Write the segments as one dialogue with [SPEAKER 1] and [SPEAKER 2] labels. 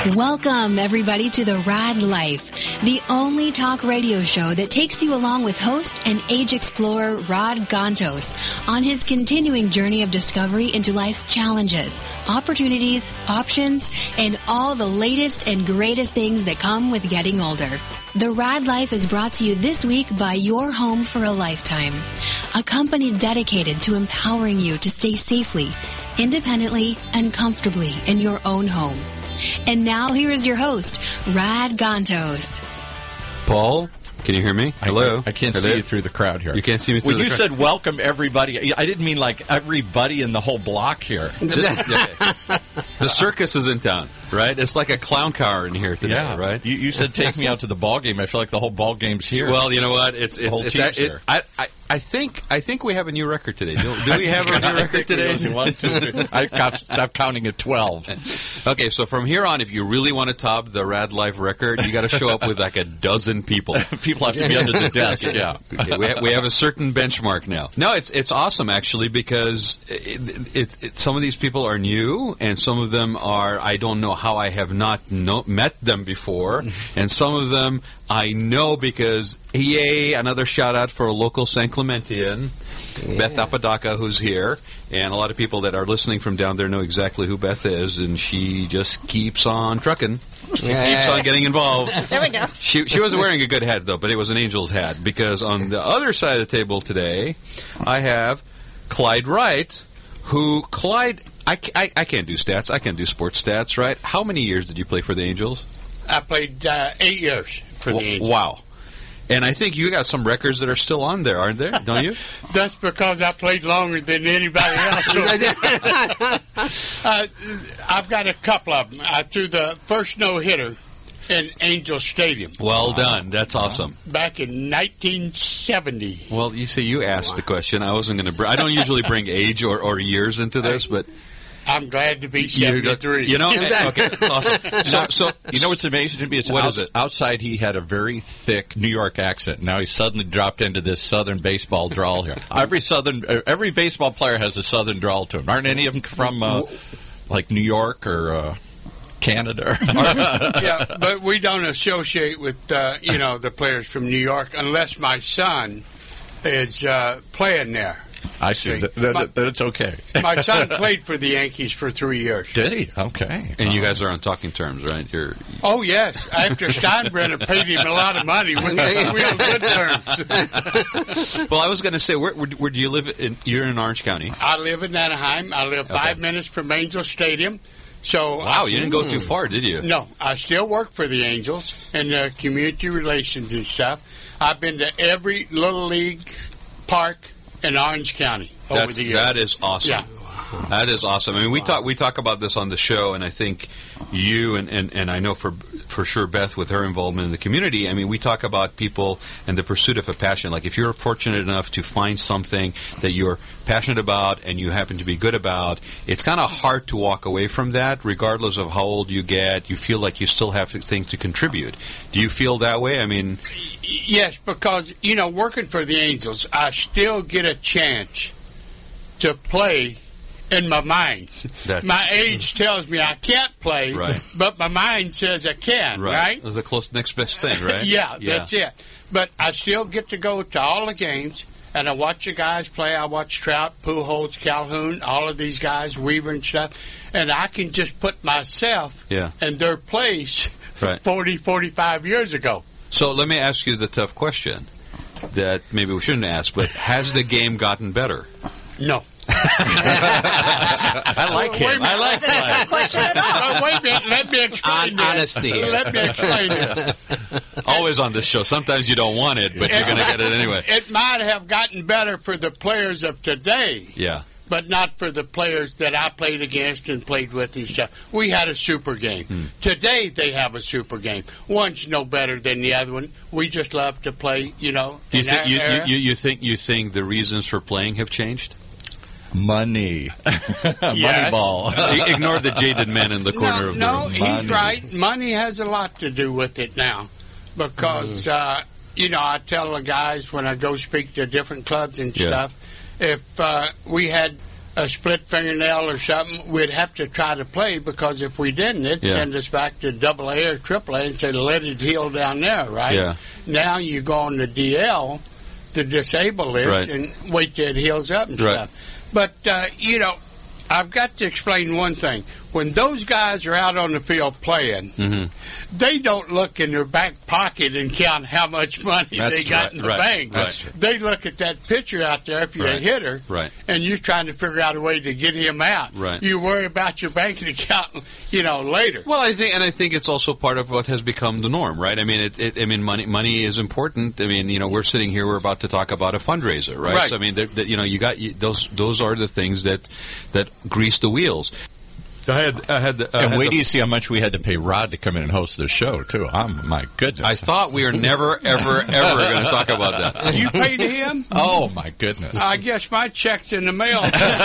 [SPEAKER 1] Welcome, everybody, to The Rad Life, the only talk radio show that takes you along with host and age explorer Rod Gantos on his continuing journey of discovery into life's challenges, opportunities, options, and all the latest and greatest things that come with getting older. The Rad Life is brought to you this week by Your Home for a Lifetime, a company dedicated to empowering you to stay safely, independently, and comfortably in your own home. And now here is your host, Rad Gantos.
[SPEAKER 2] Paul, can you hear me? Hello.
[SPEAKER 3] I can't see you through the crowd here.
[SPEAKER 2] You can't see me through
[SPEAKER 3] the crowd?
[SPEAKER 2] When
[SPEAKER 3] you said welcome everybody, I didn't mean like everybody in the whole block here.
[SPEAKER 2] The circus is in town, right? It's like a clown car in here today, right?
[SPEAKER 3] You said take me out to the ball game. I feel like the whole ball game's here.
[SPEAKER 2] Well, you know what? I think we have a new record today. Do we have a new record today?
[SPEAKER 3] 1, 2, 3. I'm counting at 12.
[SPEAKER 2] Okay, so from here on, if you really want to top the Rad Life record, you got to show up with like a dozen people.
[SPEAKER 3] People have to be under the desk. Yeah,
[SPEAKER 2] okay, we have a certain benchmark now. No, it's awesome actually because some of these people are new, and some of them are I don't know how I have not met them before, and some of them I know because yay! Another shout out for a local San Clementian. Beth Apodaca, who's here, and a lot of people that are listening from down there know exactly who Beth is, and she just keeps on trucking. She keeps on getting involved.
[SPEAKER 4] There we go.
[SPEAKER 2] She wasn't wearing a good hat, though, but it was an Angels hat, because on the other side of the table today, I have Clyde Wright, who, Clyde, I can't do stats. I can't do sports stats, right? How many years did you play for the Angels?
[SPEAKER 5] I played 8 years for the Angels.
[SPEAKER 2] Wow. And I think you got some records that are still on there, aren't there? Don't you?
[SPEAKER 5] That's because I played longer than anybody else. I've got a couple of them. I threw the first no-hitter in Angel Stadium.
[SPEAKER 2] Well done. That's awesome.
[SPEAKER 5] Back in 1970.
[SPEAKER 2] Well, you see, you asked the question. I wasn't going to. I don't usually bring age or years into this, but.
[SPEAKER 5] I'm glad to be 73.
[SPEAKER 2] You know? Okay, awesome. So
[SPEAKER 3] you know what's amazing to me is, outside he had a very thick New York accent. Now he's suddenly dropped into this Southern baseball drawl here. Every baseball player has a Southern drawl to him. Aren't any of them from like New York or Canada?
[SPEAKER 5] Yeah, but we don't associate with the players from New York unless my son is playing there.
[SPEAKER 3] I see. That it's okay.
[SPEAKER 5] My son played for the Yankees for 3 years.
[SPEAKER 3] Did he? Okay.
[SPEAKER 2] And you guys are on talking terms, right?
[SPEAKER 5] Oh, yes. After Steinbrenner paid him a lot of money, we're on good terms.
[SPEAKER 2] Well, I was going to say, where do you live? You're in Orange County.
[SPEAKER 5] I live in Anaheim. I live 5 minutes from Angel Stadium. So
[SPEAKER 2] wow, you didn't go too far, did you?
[SPEAKER 5] No. I still work for the Angels and community relations and stuff. I've been to every Little League park in Orange County over the years.
[SPEAKER 2] That is awesome.
[SPEAKER 5] Yeah.
[SPEAKER 2] That is awesome. I mean, we talk about this on the show, and I think you and I know for sure Beth with her involvement in the community. I mean, we talk about people and the pursuit of a passion. Like if you're fortunate enough to find something that you're passionate about and you happen to be good about, it's kind of hard to walk away from that, regardless of how old you get. You feel like you still have things to contribute. Do you feel that way? I mean,
[SPEAKER 5] yes, because working for the Angels, I still get a chance to play. In my mind. My age tells me I can't play,
[SPEAKER 2] right,
[SPEAKER 5] but my mind says I can, right?
[SPEAKER 2] That's the close next best thing, right?
[SPEAKER 5] Yeah, that's it. But I still get to go to all the games, and I watch the guys play. I watch Trout, Pujols, Calhoun, all of these guys, Weaver and stuff, and I can just put myself in their place 40, 45 years ago.
[SPEAKER 2] So let me ask you the tough question that maybe we shouldn't ask, but has the game gotten better?
[SPEAKER 5] No.
[SPEAKER 2] I like him. I like that.
[SPEAKER 4] Question at all.
[SPEAKER 5] Wait a minute. Let me explain that.
[SPEAKER 6] Honesty.
[SPEAKER 5] Let me explain it.
[SPEAKER 2] Always on this show. Sometimes you don't want it, but you're going to get it anyway.
[SPEAKER 5] It might have gotten better for the players of today.
[SPEAKER 2] Yeah.
[SPEAKER 5] But not for the players that I played against and played with and stuff. We had a super game. Today they have a super game. One's no better than the other one. We just love to play, You
[SPEAKER 2] think the reasons for playing have changed?
[SPEAKER 3] Money. Moneyball.
[SPEAKER 2] Ignore the jaded man in the corner of the room.
[SPEAKER 5] No, he's right. Money has a lot to do with it now. Because, I tell the guys when I go speak to different clubs and stuff, if we had a split fingernail or something, we'd have to try to play, because if we didn't, it'd send us back to AA or AAA and say, let it heal down there, right?
[SPEAKER 2] Yeah.
[SPEAKER 5] Now you go on the DL, the disabled list, and wait till it heals up and stuff. But, I've got to explain one thing. When those guys are out on the field playing, they don't look in their back pocket and count how much money they got in the bank. They look at that pitcher out there, if you're a hitter, and you're trying to figure out a way to get him out. You worry about your banking account, later.
[SPEAKER 2] Well, I think it's also part of what has become the norm, right? I mean, money is important. I mean, we're sitting here, we're about to talk about a fundraiser, right? So I mean, you got those are the things that grease the wheels.
[SPEAKER 3] And wait till you see how much we had to pay Rod to come in and host the show, too. My goodness.
[SPEAKER 2] I thought we were never, ever, ever going to talk about that.
[SPEAKER 5] You paid him?
[SPEAKER 3] Oh, my goodness.
[SPEAKER 5] I guess my check's in the mail.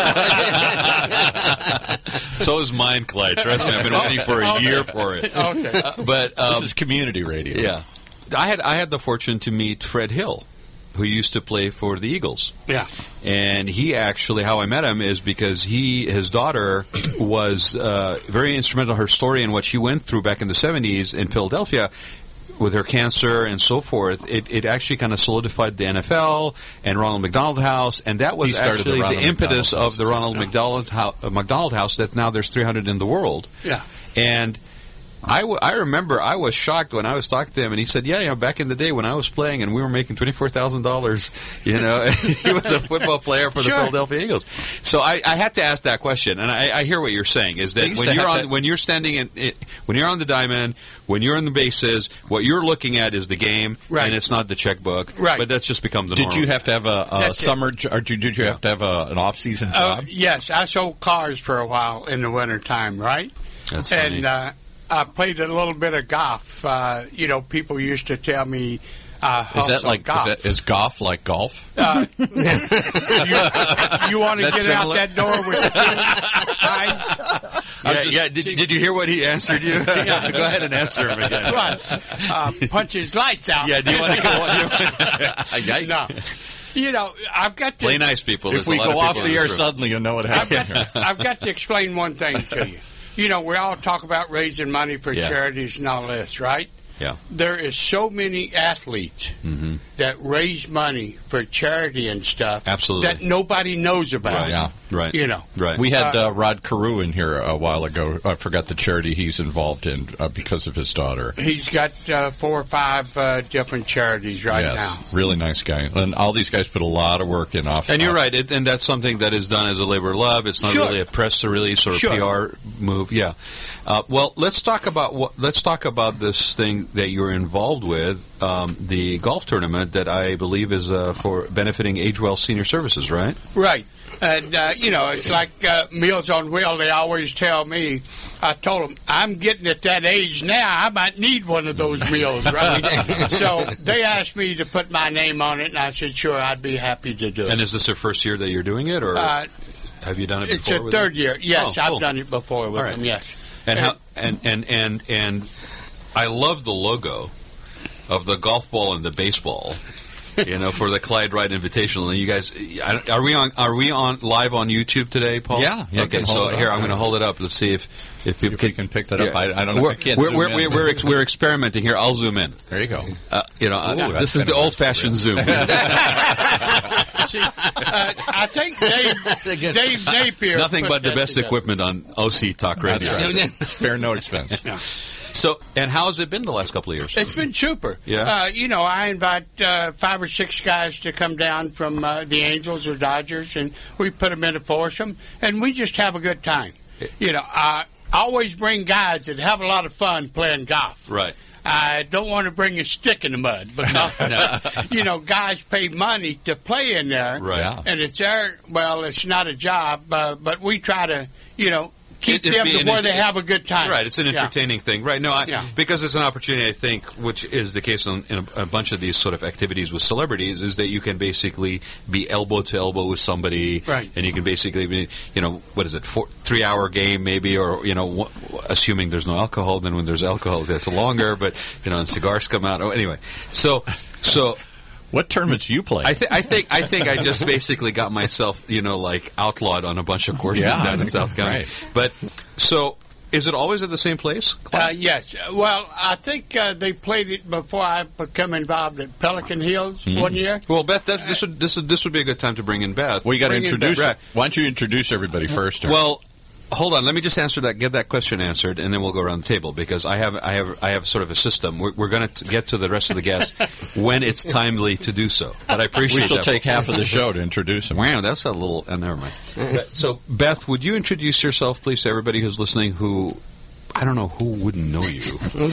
[SPEAKER 2] So is mine, Clyde. Trust me, I've been waiting for a year for it.
[SPEAKER 5] Okay.
[SPEAKER 2] But
[SPEAKER 3] this is community radio.
[SPEAKER 2] Yeah. I had the fortune to meet Fred Hill, who used to play for the Eagles.
[SPEAKER 5] Yeah.
[SPEAKER 2] And he actually, how I met him is because his daughter was very instrumental in her story and what she went through back in the 70s in Philadelphia with her cancer and so forth. It actually kind of solidified the NFL and Ronald McDonald House, and that was actually the impetus of the Ronald McDonald House that now there's 300 in the world.
[SPEAKER 5] Yeah.
[SPEAKER 2] And I remember I was shocked when I was talking to him, and he said, back in the day when I was playing and we were making $24,000, he was a football player for the Philadelphia Eagles. So I had to ask that question, and I hear what you're saying, is that when you're standing when you're on the diamond, when you're in the bases, what you're looking at is the game, and it's not the checkbook.
[SPEAKER 5] Right.
[SPEAKER 2] But that's just become the norm.
[SPEAKER 3] Did you have to have a summer, or did you have to have an off-season job?
[SPEAKER 5] Yes, I sold cars for a while in the wintertime, right?
[SPEAKER 2] That's funny.
[SPEAKER 5] And I played a little bit of golf. People used to tell me,
[SPEAKER 3] is that like
[SPEAKER 5] golf.
[SPEAKER 3] Is golf like golf?
[SPEAKER 5] You want to get out that door with the
[SPEAKER 2] guys? Did you hear what he answered you? Go ahead and answer him again.
[SPEAKER 5] Right. Punch his lights out.
[SPEAKER 2] Yeah, do you want to go on?
[SPEAKER 5] No. I've got to...
[SPEAKER 2] Play nice, people.
[SPEAKER 3] If we go off the air suddenly, you'll know what happened.
[SPEAKER 5] I've got to explain one thing to you. We all talk about raising money for charities and all this, right?
[SPEAKER 2] Yeah.
[SPEAKER 5] There is so many athletes that raise money for charity and stuff that nobody knows about.
[SPEAKER 2] Right. Yeah. Right.
[SPEAKER 5] Right.
[SPEAKER 3] We had Rod Carew in here a while ago. I forgot the charity he's involved in because of his daughter.
[SPEAKER 5] He's got 4 or 5 different charities now.
[SPEAKER 3] Really nice guy. And all these guys put a lot of work in off.
[SPEAKER 2] And you're right. And that's something that is done as a labor of love. It's not really a press release or a PR move. Yeah. Well, let's talk about this thing that you're involved with, the golf tournament that I believe is for benefiting AgeWell Senior Services, right?
[SPEAKER 5] Right. And, it's like Meals on Wheels. They always tell me, I told them, I'm getting at that age now, I might need one of those meals, right? So they asked me to put my name on it, and I said, sure, I'd be happy to do it.
[SPEAKER 2] And is this the first year that you're doing it, or have you done it before?
[SPEAKER 5] It's a third year. Yes, I've done it before with them, yes.
[SPEAKER 2] And I love the logo of the golf ball and the baseball, for the Clyde Wright Invitational. And you guys, are we on live on YouTube today, Paul?
[SPEAKER 3] Yeah.
[SPEAKER 2] Okay. So here, I'm going to hold it up. Let's see if people
[SPEAKER 3] can pick that up. I don't know. If I can't
[SPEAKER 2] we're experimenting here. I'll zoom in.
[SPEAKER 3] There you go.
[SPEAKER 2] This is the old-fashioned zoom.
[SPEAKER 5] See, I think Dave Napier.
[SPEAKER 2] Nothing but the best equipment on OC Talk Radio.
[SPEAKER 3] That's right. Spare no expense.
[SPEAKER 5] Yeah.
[SPEAKER 2] So, and how has it been the last couple of years?
[SPEAKER 5] It's been super.
[SPEAKER 2] Yeah.
[SPEAKER 5] I invite 5 or 6 guys to come down from the Angels or Dodgers, and we put them in a foursome, and we just have a good time. I always bring guys that have a lot of fun playing golf.
[SPEAKER 2] Right.
[SPEAKER 5] I don't want to bring a stick in the mud because, guys pay money to play in there.
[SPEAKER 2] Right.
[SPEAKER 5] And it's it's not a job, but we try to, keep them to where they have a good time.
[SPEAKER 2] Right, it's an entertaining thing. Right, because it's an opportunity, I think, which is the case in a bunch of these sort of activities with celebrities, is that you can basically be elbow to elbow with somebody,
[SPEAKER 5] right.
[SPEAKER 2] And you can basically be, 3-hour game maybe, or, assuming there's no alcohol, then when there's alcohol, that's longer, but, and cigars come out. Oh, anyway, so
[SPEAKER 3] What tournaments you play?
[SPEAKER 2] I think I just basically got myself, outlawed on a bunch of courses down in South County.
[SPEAKER 3] Right.
[SPEAKER 2] But so, is it always at the same place?
[SPEAKER 5] Yes. Well, I think they played it before I became involved at Pelican Hills one year.
[SPEAKER 2] Well, Beth, this would be a good time to bring in Beth.
[SPEAKER 3] Well, you got to introduce. Why don't you introduce everybody first?
[SPEAKER 2] Well, hold on. Let me just get that question answered, and then we'll go around the table because I have sort of a system. We're going to get to the rest of the guests when it's timely to do so. But I appreciate
[SPEAKER 3] that. Which will take half of the show to introduce them.
[SPEAKER 2] Wow, that's a little. Never mind. So, Beth, would you introduce yourself, please, to everybody who's listening? Who I don't know who wouldn't know you.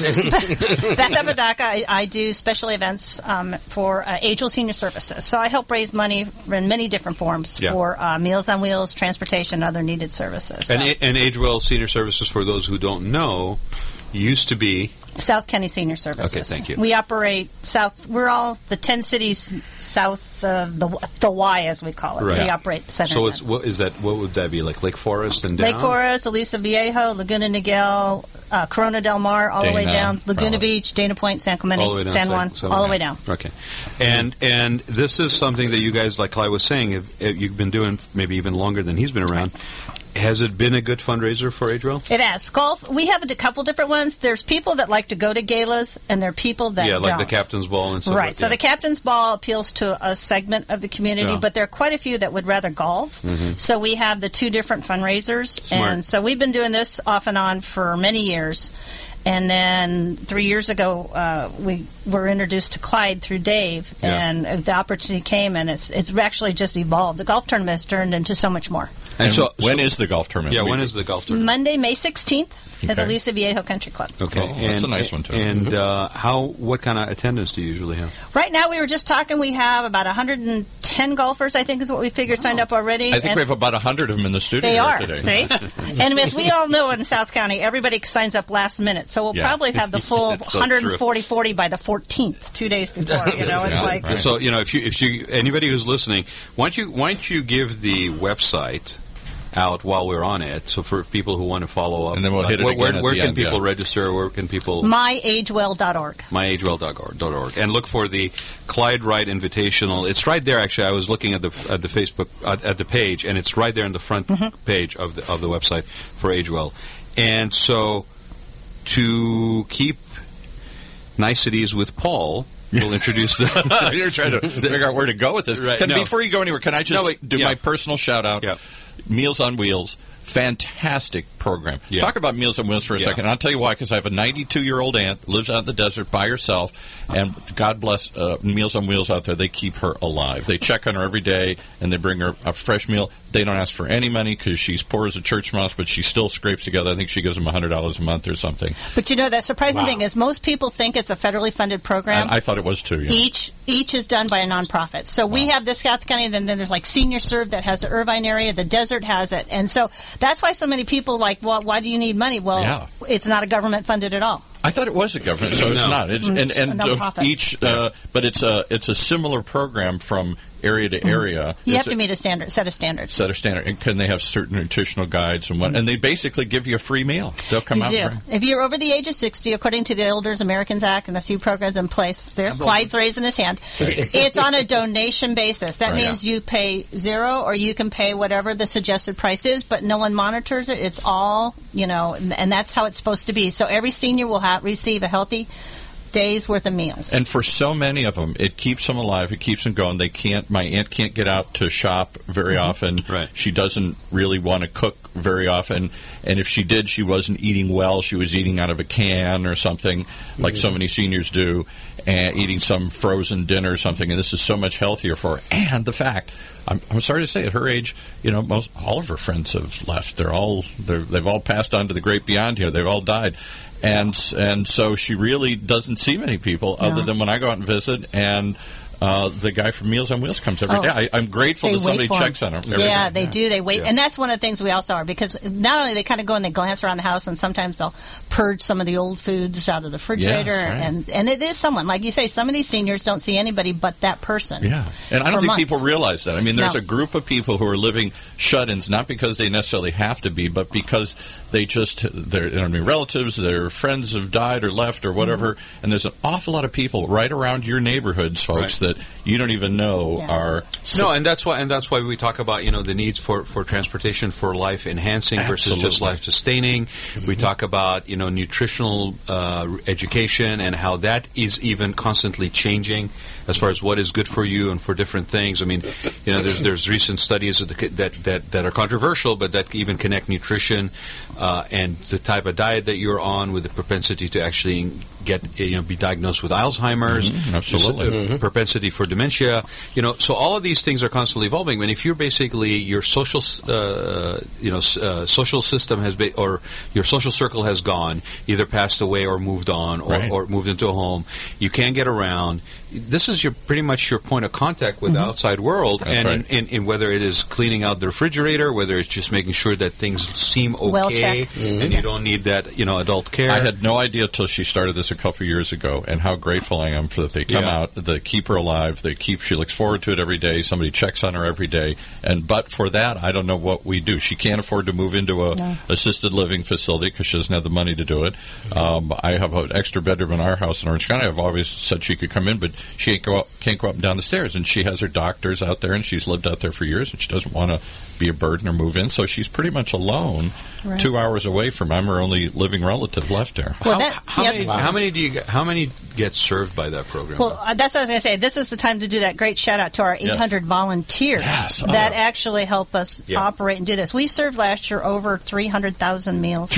[SPEAKER 4] Beth Apodaca. I do special events for Agewell Senior Services. So I help raise money in many different forms for Meals on Wheels, transportation, and other needed services. So.
[SPEAKER 2] And Agewell Senior Services, for those who don't know, used to be
[SPEAKER 4] South County Senior Services.
[SPEAKER 2] Okay, thank you.
[SPEAKER 4] We operate south. We're all the 10 cities south of the Y, as we call it.
[SPEAKER 2] Right.
[SPEAKER 4] We operate centers.
[SPEAKER 2] So what would that be, like Lake Forest and down?
[SPEAKER 4] Lake Forest, Aliso Viejo, Laguna Niguel, Corona del Mar, all the way down, Laguna Beach, Dana Point, San Clemente, San Juan, all the way down.
[SPEAKER 2] Okay. And this is something that you guys, like Clyde was saying, you've been doing maybe even longer than he's been around. Has it been a good fundraiser for Agewell?
[SPEAKER 4] It has. Golf, we have a couple different ones. There's people that like to go to galas, and there are people that don't.
[SPEAKER 2] Like the Captain's Ball and stuff
[SPEAKER 4] right. So the Captain's Ball appeals to a segment of the community, but there are quite a few that would rather golf. Mm-hmm. So we have the two different fundraisers.
[SPEAKER 2] Smart.
[SPEAKER 4] And so we've been doing this off and on for many years. And then 3 years ago, we were introduced to Clyde through Dave, and the opportunity came, and it's actually just evolved. The golf tournament has turned into so much more.
[SPEAKER 3] And so when is the golf tournament?
[SPEAKER 2] Yeah, when is the golf tournament?
[SPEAKER 4] Monday, May 16th at the Aliso Viejo Country Club.
[SPEAKER 2] Okay,
[SPEAKER 3] that's a nice one too.
[SPEAKER 2] And what kind of attendance do you usually have?
[SPEAKER 4] Right now, we were just talking. We have about 110 golfers, I think, is what we figured signed up already.
[SPEAKER 3] I think we have about 100 of them in the studio.
[SPEAKER 4] They are,
[SPEAKER 3] today.
[SPEAKER 4] see? And as we all know in South County, everybody signs up last minute. So we'll probably have the full 140 by the 14th, 2 days before. It's like.
[SPEAKER 2] Right. So if you anybody who's listening, why don't you give the website out while we're on it, so for people who want to follow up,
[SPEAKER 3] and then we'll hit it again
[SPEAKER 2] where can people register? Where can people?
[SPEAKER 4] myagewell.org.
[SPEAKER 2] myagewell.org, and look for the Clyde Wright Invitational. It's right there. Actually, I was looking at the Facebook at the page, and it's right there in the front page of the website for Agewell. And so, to keep niceties with Paul, we'll introduce the.
[SPEAKER 3] You're trying to figure out where to go with this.
[SPEAKER 2] Right.
[SPEAKER 3] Before you go anywhere, can I just do my personal shout out?
[SPEAKER 2] Yeah.
[SPEAKER 3] Meals on Wheels, fantastic program.
[SPEAKER 2] Yeah.
[SPEAKER 3] Talk about Meals on Wheels for a second. And I'll tell you why, because I have a 92-year-old aunt, lives out in the desert by herself, and God bless Meals on Wheels out there. They keep her alive. They check on her every day, and they bring her a fresh meal. They don't ask for any money because she's poor as a church mouse, but she still scrapes together. I think she gives them $100 a month or something.
[SPEAKER 4] But that surprising thing is most people think it's a federally funded program.
[SPEAKER 3] And I thought it was too. Yeah.
[SPEAKER 4] Each is done by a nonprofit. So we have this South County, and then there's like Senior Serve that has the Irvine area, the desert has it. And so that's why so many people well, why do you need money? Well, it's not a government funded at all.
[SPEAKER 3] I thought it was a government, so it's not. It's but it's a similar program from area to area.
[SPEAKER 4] You have to meet a set of standards.
[SPEAKER 3] And can they have certain nutritional guides and what? And they basically give you a free meal. They'll come out.
[SPEAKER 4] If you're over the age of 60, according to the Elders Americans Act and a few programs in place, there, Clyde's raising his hand. It's on a donation basis. That means you pay zero, or you can pay whatever the suggested price is, but no one monitors it. It's all and that's how it's supposed to be. So every senior will receive a healthy days worth of meals.
[SPEAKER 3] And for so many of them, it keeps them alive. It keeps them going. My aunt can't get out to shop very often.
[SPEAKER 2] Right.
[SPEAKER 3] She doesn't really want to cook very often. And if she did, she wasn't eating well. She was eating out of a can or something, like so many seniors do, and eating some frozen dinner or something. And this is so much healthier for her. And the fact, I'm sorry to say, at her age, all of her friends have left. They've all passed on to the great beyond here. They've all died. And so she really doesn't see many people other than when I go out and visit, and the guy from Meals on Wheels comes every day. I'm grateful that somebody checks on him.
[SPEAKER 4] Yeah, they do. They wait. And that's one of the things we also are, because not only they kind of go and they glance around the house, and sometimes they'll purge some of the old foods out of the refrigerator. And it is someone. Like you say, some of these seniors don't see anybody but that person.
[SPEAKER 3] Yeah. And I don't think people realize that. I mean, there's a group of people who are living shut-ins, not because they necessarily have to be, but because their relatives, their friends have died or left or whatever. And there's an awful lot of people right around your neighborhoods, folks, that you don't even know are.
[SPEAKER 2] No, and that's why we talk about the needs for transportation for life enhancing versus just life sustaining. Mm-hmm. We talk about nutritional education and how that is even constantly changing as far as what is good for you and for different things. I mean, there's recent studies that are controversial, but that even connect nutrition and the type of diet that you're on with the propensity to actually be diagnosed with Alzheimer's,
[SPEAKER 3] absolutely,
[SPEAKER 2] propensity for dementia. So all of these things are constantly evolving. And if you're basically your social, social system has been, or your social circle has gone, either passed away or moved on, or moved into a home, you can't get around. This is pretty much your point of contact with the outside world, and whether it is cleaning out the refrigerator, whether it's just making sure that things seem okay, and you don't need that adult care.
[SPEAKER 3] I had no idea until she started this a couple of years ago, and how grateful I am for that they come out, they keep her alive, she looks forward to it every day. Somebody checks on her every day, but for that, I don't know what we do. She can't afford to move into a assisted living facility because she doesn't have the money to do it. I have an extra bedroom in our house in Orange County. I've always said she could come in, but she can't go up and down the stairs, and she has her doctors out there, and she's lived out there for years, and she doesn't want to be a burden or move in, so she's pretty much alone, 2 hours away from I'm her only living relative left there.
[SPEAKER 4] Well,
[SPEAKER 2] how many get served by that program?
[SPEAKER 4] Well, that's what I was going to say. This is the time to do that. Great shout out to our 800 volunteers that actually help us operate and do this. We served last year over 300,000 meals.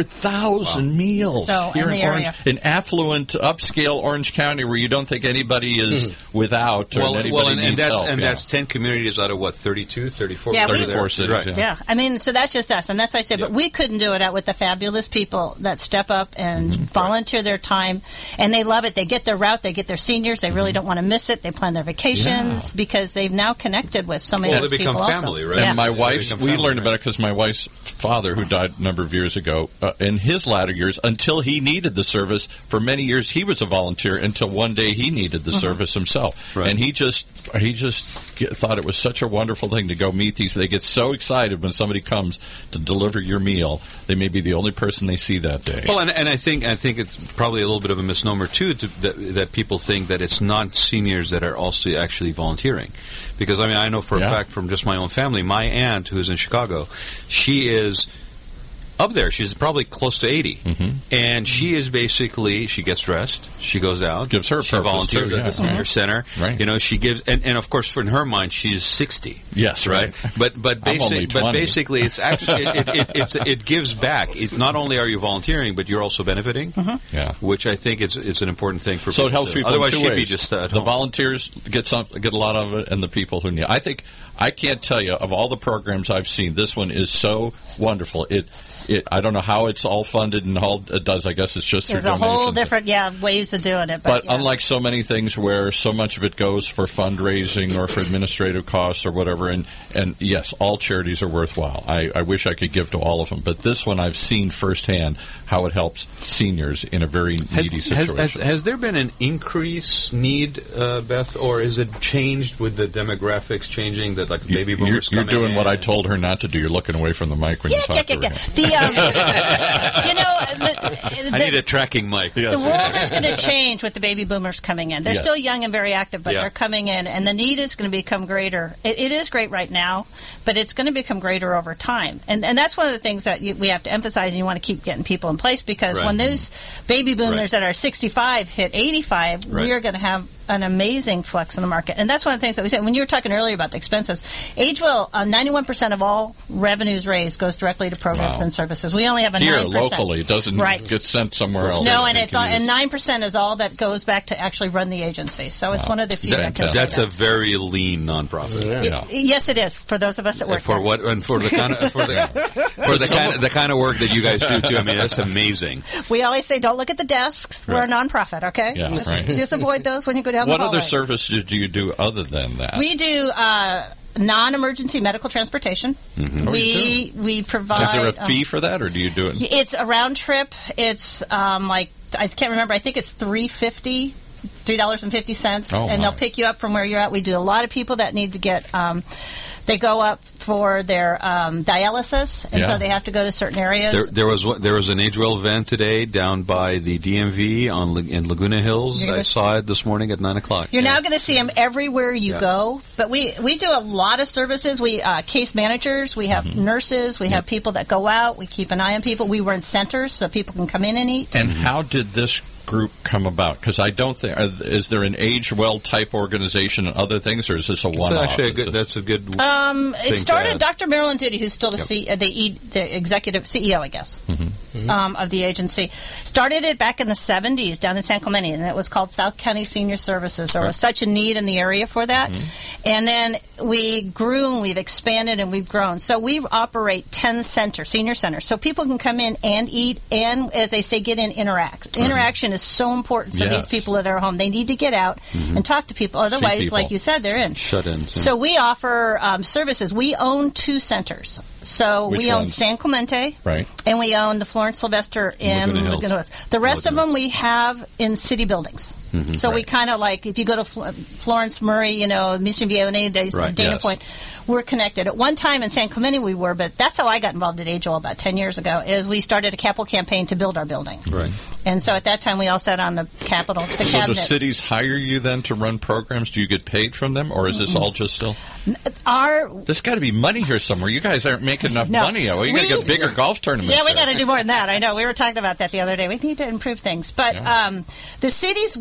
[SPEAKER 3] 300,000 meals
[SPEAKER 4] so,
[SPEAKER 3] here
[SPEAKER 4] in the area.
[SPEAKER 3] In affluent, upscale Orange County, where you don't think anybody is without, or anybody needs help.
[SPEAKER 2] That's 10 communities out of 32, 34?
[SPEAKER 3] 34 cities.
[SPEAKER 4] Yeah. I mean, so that's just us, and that's why I say, but we couldn't do it out with the fabulous people that step up and volunteer their time, and they love it. They get their route, they get their seniors, they really don't want to miss it. They plan their vacations because they've now connected with so many of those people.
[SPEAKER 2] They become family,
[SPEAKER 4] also.
[SPEAKER 2] right?
[SPEAKER 3] And my wife's, we learned about it because my wife's father, who died a number of years ago, in his latter years, until he needed the service, for many years he was a volunteer until one day he needed the service himself. Right. And he just thought it was such a wonderful thing to go meet these. They get so excited when somebody comes to deliver your meal. They may be the only person they see that day.
[SPEAKER 2] Well, and I think it's probably a little bit of a misnomer too that people think that it's non-seniors that are also actually volunteering, because I know for a fact from just my own family, my aunt who's in Chicago, she is up there. She's probably close to 80, and she is basically, she gets dressed, she goes out,
[SPEAKER 3] gives her
[SPEAKER 2] she volunteers
[SPEAKER 3] too,
[SPEAKER 2] at the senior center.
[SPEAKER 3] Right.
[SPEAKER 2] She gives, and of course, in her mind, she's 60.
[SPEAKER 3] Yes, right.
[SPEAKER 2] But basically, it's actually it gives back. Not only are you volunteering, but you're also benefiting. Which I think it's an important thing for.
[SPEAKER 3] So
[SPEAKER 2] people
[SPEAKER 3] it helps
[SPEAKER 2] to do.
[SPEAKER 3] people.
[SPEAKER 2] Otherwise,
[SPEAKER 3] in two
[SPEAKER 2] she'd
[SPEAKER 3] ways.
[SPEAKER 2] be just at
[SPEAKER 3] the
[SPEAKER 2] home.
[SPEAKER 3] Volunteers get a lot of it, and the people who need. I think I can't tell you of all the programs I've seen, this one is so wonderful. I don't know how it's all funded and all it does. I guess it's just through
[SPEAKER 4] donations. There's a whole different ways of doing it.
[SPEAKER 3] But unlike so many things where so much of it goes for fundraising or for administrative costs or whatever, and yes, all charities are worthwhile. I wish I could give to all of them. But this one I've seen firsthand how it helps seniors in a very needy situation.
[SPEAKER 2] Has there been an increased need, Beth, or is it changed with the demographics changing, that like baby boomers
[SPEAKER 3] You're doing what I told her not to do. You're looking away from the mic when you talk to her.
[SPEAKER 2] I need a tracking mic.
[SPEAKER 4] The world is going to change with the baby boomers coming in. They're still young and very active, but they're coming in, and the need is going to become greater. It is great right now, but it's going to become greater over time. And that's one of the things that we have to emphasize, and you want to keep getting people in place, because when those baby boomers that are 65 hit 85, we are going to have an amazing flex in the market. And that's one of the things that we said when you were talking earlier about the expenses. AgeWell, 91% of all revenues raised goes directly to programs and services. We only have a 9%.
[SPEAKER 3] Here, locally. It doesn't get sent somewhere else.
[SPEAKER 4] No, and 9% is all that goes back to actually run the agency. So it's one of the few that can say
[SPEAKER 2] That's a very lean nonprofit.
[SPEAKER 4] Yes, it is, for those of us that work
[SPEAKER 2] for
[SPEAKER 4] there.
[SPEAKER 2] what and for the kind of the kind of work that you guys do too. I mean, that's amazing.
[SPEAKER 4] We always say, don't look at the desks. We're a nonprofit, okay?
[SPEAKER 3] Yeah,
[SPEAKER 4] just avoid those when you go down the
[SPEAKER 3] hallway. What
[SPEAKER 4] other
[SPEAKER 3] services do you do other than that?
[SPEAKER 4] We do non-emergency medical transportation. We provide.
[SPEAKER 3] Is there a fee for that, or do you do it?
[SPEAKER 4] It's a round trip. It's I can't remember. I think it's $350 $3.50, and they'll pick you up from where you're at. We do a lot of people that need to get, they go up for their dialysis, and so they have to go to certain areas.
[SPEAKER 2] There was an age-well event today down by the DMV in Laguna Hills. I saw it this morning at 9 o'clock.
[SPEAKER 4] You're now going to see them everywhere you go. But we do a lot of services. We case managers, we have nurses, we have people that go out. We keep an eye on people. We run centers so people can come in and eat.
[SPEAKER 3] And how did this group come about? Because I don't think, is there an age-well type organization and other things, or is this a one-off?
[SPEAKER 2] That's a good
[SPEAKER 4] it started, Dr. Marilyn Diddy, who's still the executive CEO, I guess, of the agency, started it back in the 70s down in San Clemente, and it was called South County Senior Services. There was such a need in the area for that. And then we grew and we've expanded and we've grown. So we operate 10 senior centers. So people can come in and eat and, as they say, get in, interact. Interaction is so important for these people that are home. They need to get out and talk to people. Otherwise, like you said, they're in.
[SPEAKER 2] Shut in.
[SPEAKER 4] So we offer services. We own 2 centers. So we own San Clemente, and we own the Florence Sylvester in Laguna Hills. The rest of them we have in city buildings. So we kind of like, if you go to Florence Murray, Mission Vieja, Dana Point, we're connected. At one time in San Clemente we were, but that's how I got involved at Age-Well about 10 years ago, is we started a capital campaign to build our building. And so at that time we all sat on the capital, the cabinet.
[SPEAKER 3] So do cities hire you then to run programs? Do you get paid from them, or is this all just still? There's got to be money here somewhere. You guys aren't making enough money. Well, you got to get bigger golf tournaments.
[SPEAKER 4] Yeah, we got to do more than that. I know. We were talking about that the other day. We need to improve things. But the cities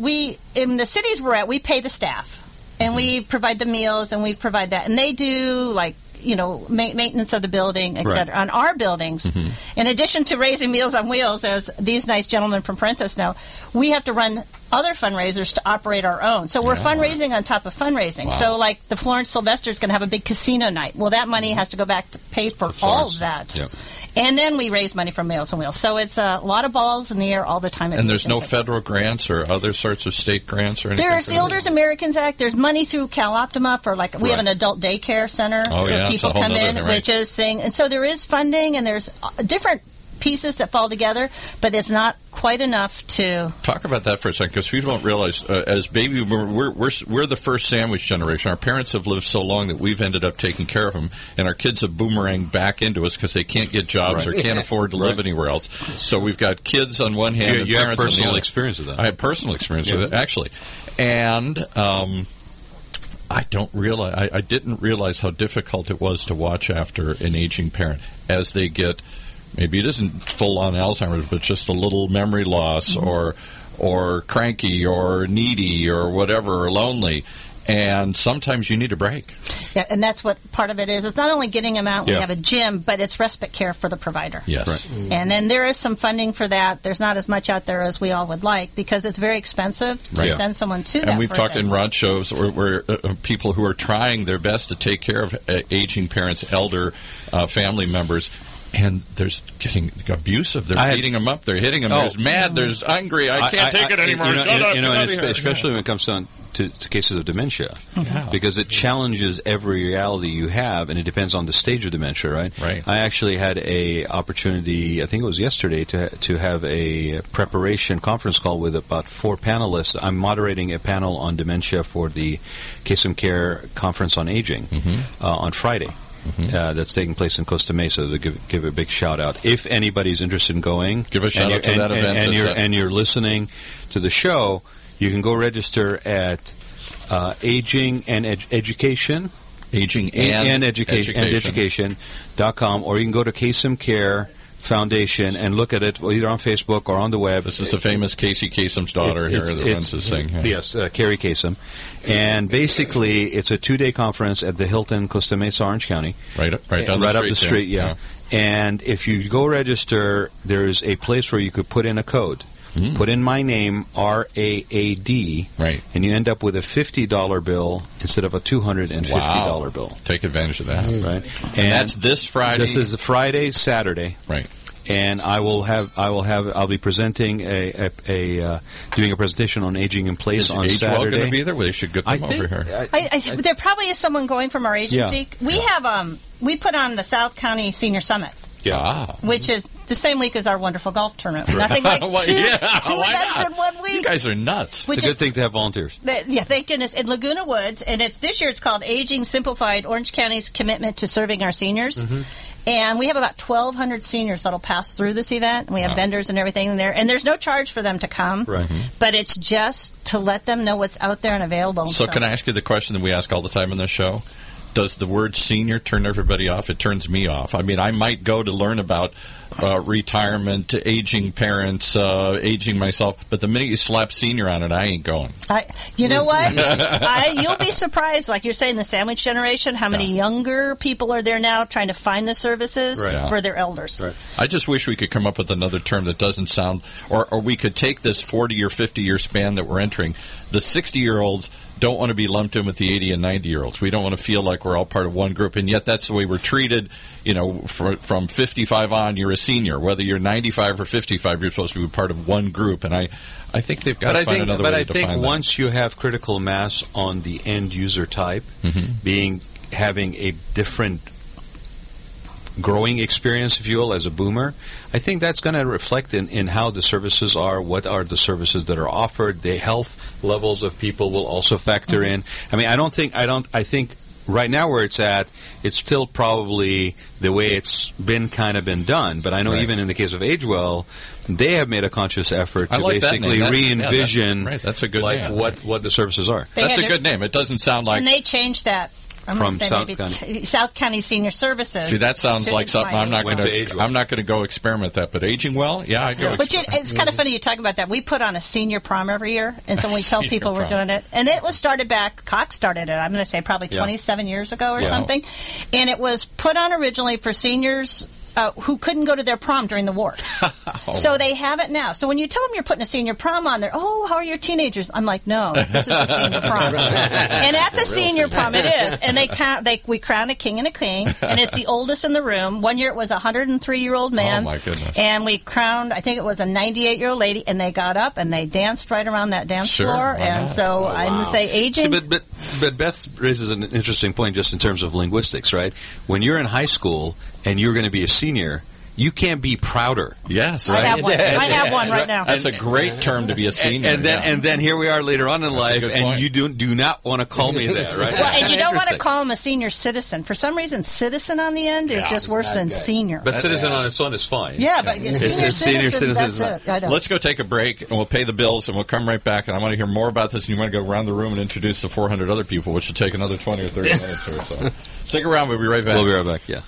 [SPEAKER 4] we're at, we pay the staff. And we provide the meals, and we provide that. And they do, maintenance of the building, et cetera. On our buildings, in addition to raising Meals on Wheels, as these nice gentlemen from Parentos know, we have to run other fundraisers to operate our own. So we're fundraising on top of fundraising. So, like, the Florence Sylvester is going to have a big casino night. Well, that money has to go back to pay for all of that. And then we raise money from Meals on Wheels. So it's a lot of balls in the air all the time.
[SPEAKER 3] And there's no federal grants or other sorts of state grants or anything?
[SPEAKER 4] There's the Elders Americans Act. There's money through Cal Optima for, we have an adult daycare center where people come in, which is saying, and so there is funding, and there's different pieces that fall together, but it's not quite enough to
[SPEAKER 3] talk about that for a second, because people don't realize as baby we're the first sandwich generation. Our parents have lived so long that we've ended up taking care of them, and our kids have boomeranged back into us because they can't get jobs or can't afford to live anywhere else. So we've got kids on one hand and
[SPEAKER 2] you
[SPEAKER 3] parents
[SPEAKER 2] have personal
[SPEAKER 3] on the other.
[SPEAKER 2] Experience with that.
[SPEAKER 3] I have personal experience with it, actually, and I didn't realize how difficult it was to watch after an aging parent as they get, maybe it isn't full-on Alzheimer's, but just a little memory loss or cranky or needy or whatever, or lonely. And sometimes you need a break.
[SPEAKER 4] Yeah, and that's what part of it is. It's not only getting them out, we have a gym, but it's respite care for the provider.
[SPEAKER 3] Yes.
[SPEAKER 4] And then there is some funding for that. There's not as much out there as we all would like, because it's very expensive to send someone to that.
[SPEAKER 3] And we've talked in Rod shows where people who are trying their best to take care of aging parents, elder family members, and there's getting abusive. They're beating them up. They're hitting them. There's mad. There's angry. I can't take it anymore.
[SPEAKER 2] Especially when it comes down to cases of dementia, because it challenges every reality you have, and it depends on the stage of dementia, right? I actually had a opportunity, I think it was yesterday, to have a preparation conference call with about 4 panelists. I'm moderating a panel on dementia for the Kasem Care Conference on Aging on Friday. That's taking place in Costa Mesa. To give a big shout out. If anybody's interested in going,
[SPEAKER 3] give a shout out to that event.
[SPEAKER 2] And you're listening to the show, you can go register at Aging and Education. Education.com, or you can go to Kasem Care Foundation and look at it either on Facebook or on the web.
[SPEAKER 3] This is the famous Casey Kasem's daughter that runs this thing.
[SPEAKER 2] Yes, Carrie Kasem. And basically, it's a 2-day conference at the Hilton, Costa Mesa, Orange County.
[SPEAKER 3] Right down the street.
[SPEAKER 2] Yeah. And if you go register, there's a place where you could put in a code. Put in my name, RAAD, and you end up with a $50 bill instead of a $250 bill.
[SPEAKER 3] Take advantage of that.
[SPEAKER 2] Right.
[SPEAKER 3] And that's this Friday.
[SPEAKER 2] This is the Friday, Saturday.
[SPEAKER 3] Right.
[SPEAKER 2] And I'll be presenting doing a presentation on aging in place on Saturday.
[SPEAKER 3] Going to be there? Well, they should get them over here.
[SPEAKER 4] There probably is someone going from our agency. We have we put on the South County Senior Summit which is the same week as our wonderful golf tournament. Nothing like two events in 1 week.
[SPEAKER 3] You guys are nuts.
[SPEAKER 2] It's a good thing to have volunteers.
[SPEAKER 4] Thank goodness. In Laguna Woods, and this year it's called Aging Simplified, Orange County's Commitment to Serving Our Seniors. And we have about 1,200 seniors that'll pass through this event. We have vendors and everything in there. And there's no charge for them to come. Right. But it's just to let them know what's out there and available.
[SPEAKER 3] So can I ask you the question that we ask all the time on this show? Does the word senior turn everybody off? It turns me off. I mean, I might go to learn about retirement, aging parents, aging myself, but the minute you slap senior on it, I ain't going.
[SPEAKER 4] You know what? You'll be surprised, like you're saying, the sandwich generation, how many younger people are there now trying to find the services for their elders. Right.
[SPEAKER 3] I just wish we could come up with another term that doesn't sound, or we could take this 40 or 50-year span that we're entering. The 60-year-olds don't want to be lumped in with the 80 and 90-year-olds. We don't want to feel like we're all part of one group, and yet that's the way we're treated. You know, from 55 on, you're a senior. Whether you're 95 or 55, you're supposed to be part of one group, and I think they've got to find another way to define that. But I think once
[SPEAKER 2] you have critical mass on the end user type, having a different growing experience, if you will, as a boomer, I think that's going to reflect in how the services are, what are the services that are offered, the health levels of people will also factor in. I mean, I think right now where it's at, it's still probably the way it's been done. But I know even in the case of AgeWell, they have made a conscious effort to basically re-envision
[SPEAKER 3] that's a good name.
[SPEAKER 2] what the services are.
[SPEAKER 3] That's a good name. It doesn't sound like...
[SPEAKER 4] And they changed that.
[SPEAKER 2] From
[SPEAKER 4] South County Senior Services.
[SPEAKER 3] See, that sounds like something I'm not going to go experiment that. But Aging Well, I go.
[SPEAKER 4] But it's kind of funny you talk about that. We put on a senior prom every year, and so we tell people we're doing it. And it was started back. Cox started it. I'm going to say probably 27 years ago or something. And it was put on originally for seniors who couldn't go to their prom during the war. So they have it now. So when you tell them you're putting a senior prom on there, how are your teenagers? I'm like, no, this is a senior prom. And at the senior prom, it is. And we crown a king and a queen, and it's the oldest in the room. One year it was a 103-year-old man.
[SPEAKER 3] Oh, my goodness.
[SPEAKER 4] And we crowned, I think it was a 98-year-old lady, and they got up and they danced right around that dance floor. And so I'm going to say aging.
[SPEAKER 2] See, but Beth raises an interesting point just in terms of linguistics, right? When you're in high school and you're going to be a senior, you can't be prouder.
[SPEAKER 3] Yes,
[SPEAKER 4] right. I have one right now.
[SPEAKER 3] That's a great term to be a senior.
[SPEAKER 2] And then here we are later on in life, and you do not want to call me that, right?
[SPEAKER 4] Well, and you don't want to call him a senior citizen. For some reason, citizen on the end is just worse than senior.
[SPEAKER 2] But citizen on its own is fine.
[SPEAKER 4] Yeah, but senior citizen. That's it.
[SPEAKER 3] Let's go take a break, and we'll pay the bills, and we'll come right back. And I want to hear more about this, and you want to go around the room and introduce the 400 other people, which will take another 20 or 30 minutes or so. Stick around. We'll be right back.
[SPEAKER 2] We'll be right back, yeah.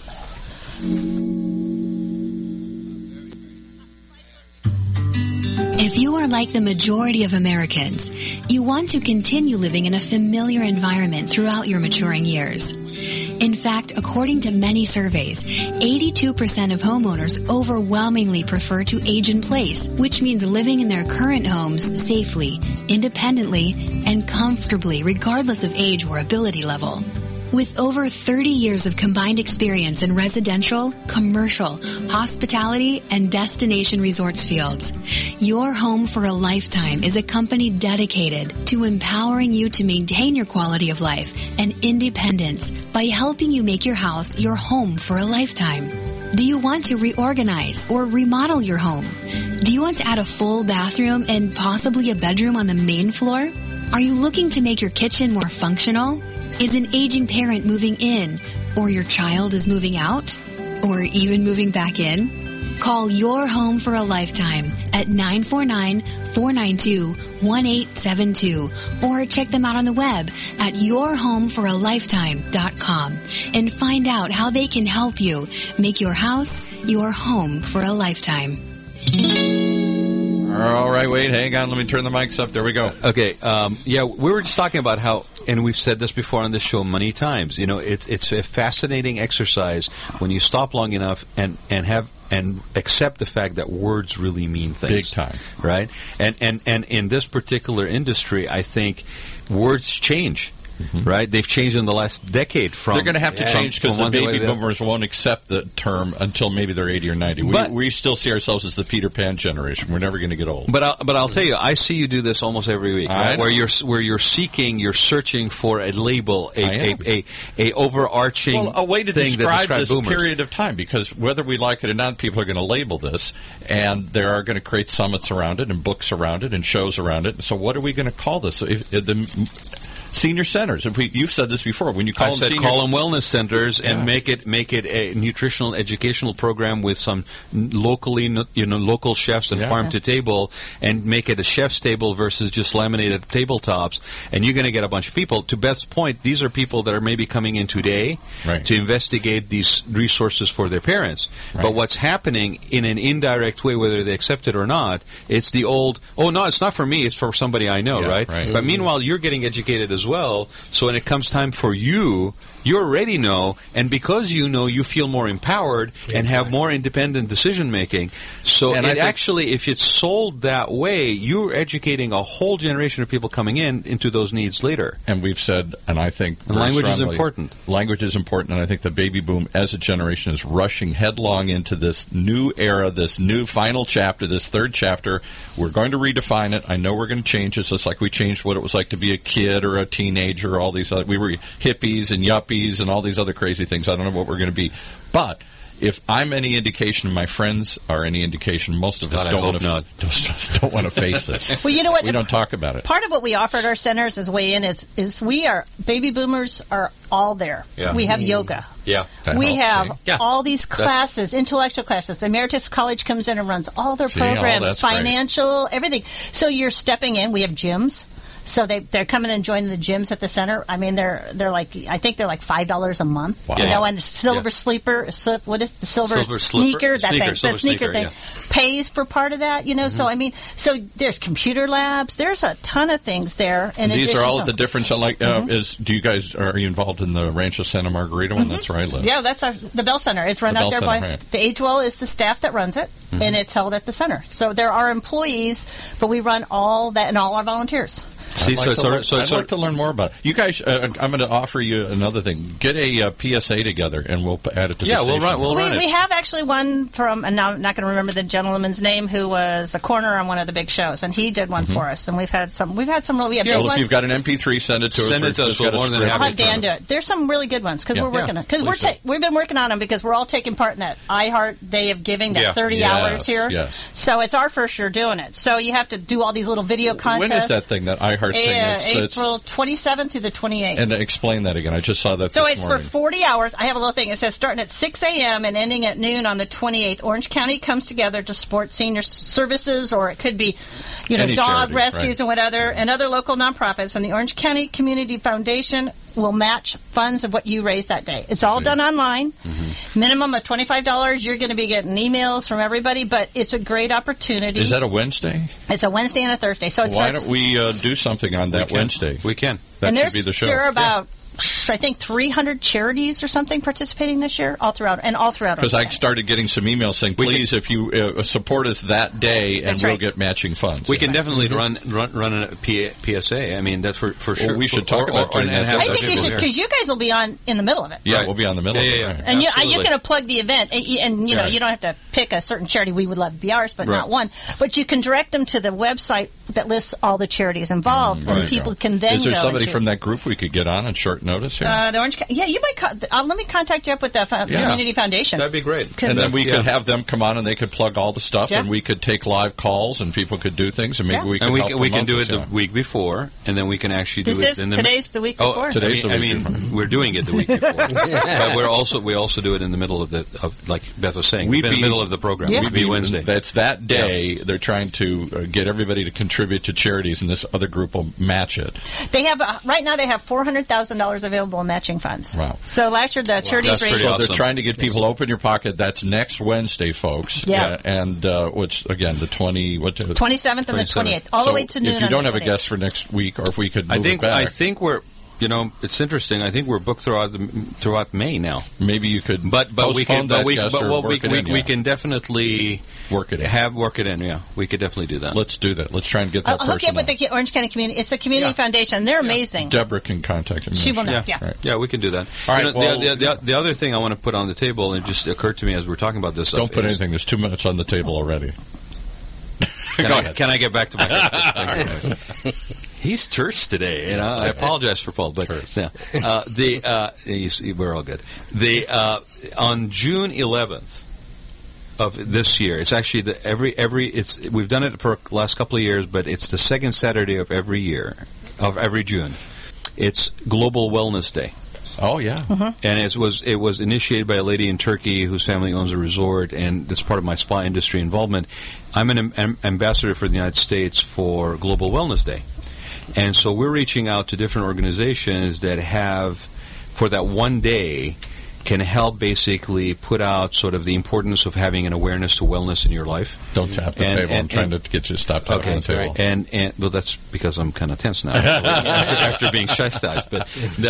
[SPEAKER 1] If you are like the majority of Americans, you want to continue living in a familiar environment throughout your maturing years. In fact, according to many surveys, 82% of homeowners overwhelmingly prefer to age in place, which means living in their current homes safely, independently, and comfortably, regardless of age or ability level. With over 30 years of combined experience in residential, commercial, hospitality, and destination resorts fields, Your Home for a Lifetime is a company dedicated to empowering you to maintain your quality of life and independence by helping you make your house your home for a lifetime. Do you want to reorganize or remodel your home? Do you want to add a full bathroom and possibly a bedroom on the main floor? Are you looking to make your kitchen more functional? Is an aging parent moving in, or your child is moving out, or even moving back in? Call Your Home for a Lifetime at 949-492-1872 or check them out on the web at yourhomeforalifetime.com and find out how they can help you make your house your home for a lifetime.
[SPEAKER 3] All right, wait, hang on. Let me turn the mics up. There we go.
[SPEAKER 2] Okay. We were just talking about how, and we've said this before on this show many times, it's a fascinating exercise when you stop long enough and accept the fact that words really mean things.
[SPEAKER 3] Big time.
[SPEAKER 2] Right? And in this particular industry, I think words change. right? They've changed in the last decade.
[SPEAKER 3] They're going to have to change because the baby boomers won't accept the term until maybe they're 80 or 90. We still see ourselves as the Peter Pan generation. We're never going to get old.
[SPEAKER 2] But I'll tell you, I see you do this almost every week, right? Where you're searching for a label, a overarching
[SPEAKER 3] a way to describe this
[SPEAKER 2] boomers.
[SPEAKER 3] Period of time, because whether we like it or not, people are going to label this, and they are going to create summits around it and books around it and shows around it. So what are we going to call this? Senior centers. You've said this before. When you call them
[SPEAKER 2] wellness centers and make it a nutritional educational program with some local chefs and farm to table, and make it a chef's table versus just laminated tabletops, and you're going to get a bunch of people. To Beth's point, these are people that are maybe coming in today to investigate these resources for their parents. Right. But what's happening in an indirect way, whether they accept it or not, it's the old, it's not for me, it's for somebody I know, right? But meanwhile, you're getting educated as well. So when it comes time for you already know, and because you know, you feel more empowered and have more independent decision making. So actually, if it's sold that way, you're educating a whole generation of people coming into those needs later.
[SPEAKER 3] And we've said, and I think
[SPEAKER 2] language is important.
[SPEAKER 3] Language is important, and I think the baby boom as a generation is rushing headlong into this new era, this new final chapter, this third chapter. We're going to redefine it. I know we're going to change it, just like we changed what it was like to be a kid or a teenager. All these we were hippies and yuppies and all these other crazy things. I don't know what we're going to be. But if I'm any indication, my friends are any indication, most of us don't want to face this.
[SPEAKER 4] Well, you know what?
[SPEAKER 3] We don't talk about it.
[SPEAKER 4] Part of what we offer at our centers is baby boomers are all there. Yeah. We have yoga.
[SPEAKER 2] Yeah.
[SPEAKER 4] We have all these classes, intellectual classes. The Emeritus College comes in and runs all their programs, financial, everything. So you're stepping in. We have gyms. So they're coming and joining the gyms at the center. I mean, they're like, I think they're like $5 a month. Wow. And the silver sleeper, what is the silver sneaker? The sneaker thing pays for part of that. So I mean, there's computer labs. There's a ton of things there.
[SPEAKER 3] And these are all at the different. Are you involved in the Rancho Santa Margarita one? That's where I live.
[SPEAKER 4] Yeah, that's the Bell Center. It's run out there by the Agewell is the staff that runs it, and it's held at the center. So there are employees, but we run all that and all our volunteers.
[SPEAKER 3] I'd like to learn more about it. You guys, I'm going to offer you another thing. Get a PSA together, and we'll add it to the station.
[SPEAKER 2] We'll run it.
[SPEAKER 4] We have actually one from, and now I'm not going to remember the gentleman's name, who was a corner on one of the big shows, and he did one for us. And we have big ones.
[SPEAKER 3] If you've got an MP3, send it to us.
[SPEAKER 2] Send it to us.
[SPEAKER 4] I'll have Dan do it. There's some really good ones because we're working on. Because we've been working on them because we're all taking part in that iHeart Day of Giving, that 30 hours here.
[SPEAKER 3] Yes.
[SPEAKER 4] So it's our first year doing it. So you have to do all these little video contests.
[SPEAKER 3] When is that thing? That iHeart thing?
[SPEAKER 4] April 27th through the 28th.
[SPEAKER 3] And explain that again. I just saw that
[SPEAKER 4] this morning. So it's for 40 hours. I have a little thing. It says starting at 6 a.m. and ending at noon on the 28th. Orange County comes together to support senior services, or it could be,
[SPEAKER 3] any
[SPEAKER 4] dog
[SPEAKER 3] charity,
[SPEAKER 4] rescues and other local nonprofits. And the Orange County Community Foundation will match funds of what you raise that day. It's all done online. Minimum of $25. You're going to be getting emails from everybody, but it's a great opportunity.
[SPEAKER 3] Is that a Wednesday?
[SPEAKER 4] It's a Wednesday and a Thursday. So
[SPEAKER 3] why don't we do something on that Wednesday?
[SPEAKER 2] We can.
[SPEAKER 3] That should be the show.
[SPEAKER 4] There are about I think 300 charities or something participating this year, all throughout.
[SPEAKER 3] Because I started getting some emails saying, please, if you support us that day, and we'll get matching funds.
[SPEAKER 2] We can definitely run a PSA. I mean, that's for sure.
[SPEAKER 3] Well, we should talk about doing that.
[SPEAKER 4] I think you should, because you guys will be on in the middle of it.
[SPEAKER 3] Yeah, right. We'll be on the middle of it. Right.
[SPEAKER 4] And you can plug the event, and you don't have to pick a certain charity. We would love to be ours, but not one. But you can direct them to the website that lists all the charities involved, and people can then go.
[SPEAKER 3] Is there somebody from that group we could get on short notice here?
[SPEAKER 4] The Orange County. Yeah, you might. Let me contact you up with the Community Foundation.
[SPEAKER 2] That'd be great.
[SPEAKER 3] And then we could have them come on, and they could plug all the stuff, and we could take live calls, and people could do things, and maybe we could help
[SPEAKER 2] we can do it the week before, and then we can actually do it.
[SPEAKER 4] Today's the week before.
[SPEAKER 3] Oh, today's the week before.
[SPEAKER 2] We're doing it the week before, but we also do it in the middle of like Beth was saying, in the middle of the program. We'd be Wednesday.
[SPEAKER 3] That's that day. They're trying to get everybody to contribute to charities, and this other group will match it.
[SPEAKER 4] They have right now. They have $400,000 available in matching funds.
[SPEAKER 3] Wow.
[SPEAKER 4] So last year the charities raised.
[SPEAKER 3] So they're trying to get people open your pocket. That's next Wednesday, folks.
[SPEAKER 4] Yeah.
[SPEAKER 3] And which again, the
[SPEAKER 4] 27th and the 28th, all the way to noon.
[SPEAKER 3] If you don't have a guest for next week, or if we could move it back.
[SPEAKER 2] I think we're it's interesting. I think we're booked throughout May now.
[SPEAKER 3] Maybe you could,
[SPEAKER 2] but we can definitely
[SPEAKER 3] work it in.
[SPEAKER 2] Yeah, we could definitely do that.
[SPEAKER 3] Let's do that. Let's try and get that person.
[SPEAKER 4] I'll hook you up with the Orange County Community. It's a community foundation. They're amazing.
[SPEAKER 3] Deborah can contact him.
[SPEAKER 4] She will know.
[SPEAKER 2] Yeah, we can do that.
[SPEAKER 3] All right.
[SPEAKER 2] The other thing I want to put on the table, and it just occurred to me as we're talking about this.
[SPEAKER 3] Don't put anything. There's 2 minutes on the table already.
[SPEAKER 2] Can I get back to my? He's terse today, and I apologize for Paul, but we're all good. On June 11th of this year, it's actually we've done it for the last couple of years, but it's the second Saturday of every June. It's Global Wellness Day.
[SPEAKER 3] Oh yeah,
[SPEAKER 2] and it was initiated by a lady in Turkey whose family owns a resort, and it's part of my spa industry involvement. I'm an ambassador for the United States for Global Wellness Day. And so we're reaching out to different organizations that have, for that one day, can help basically put out sort of the importance of having an awareness to wellness in your life.
[SPEAKER 3] Don't tap the table. I'm trying to get you to stop tapping the table.
[SPEAKER 2] And well, that's because I'm kind of tense now after being chastised. But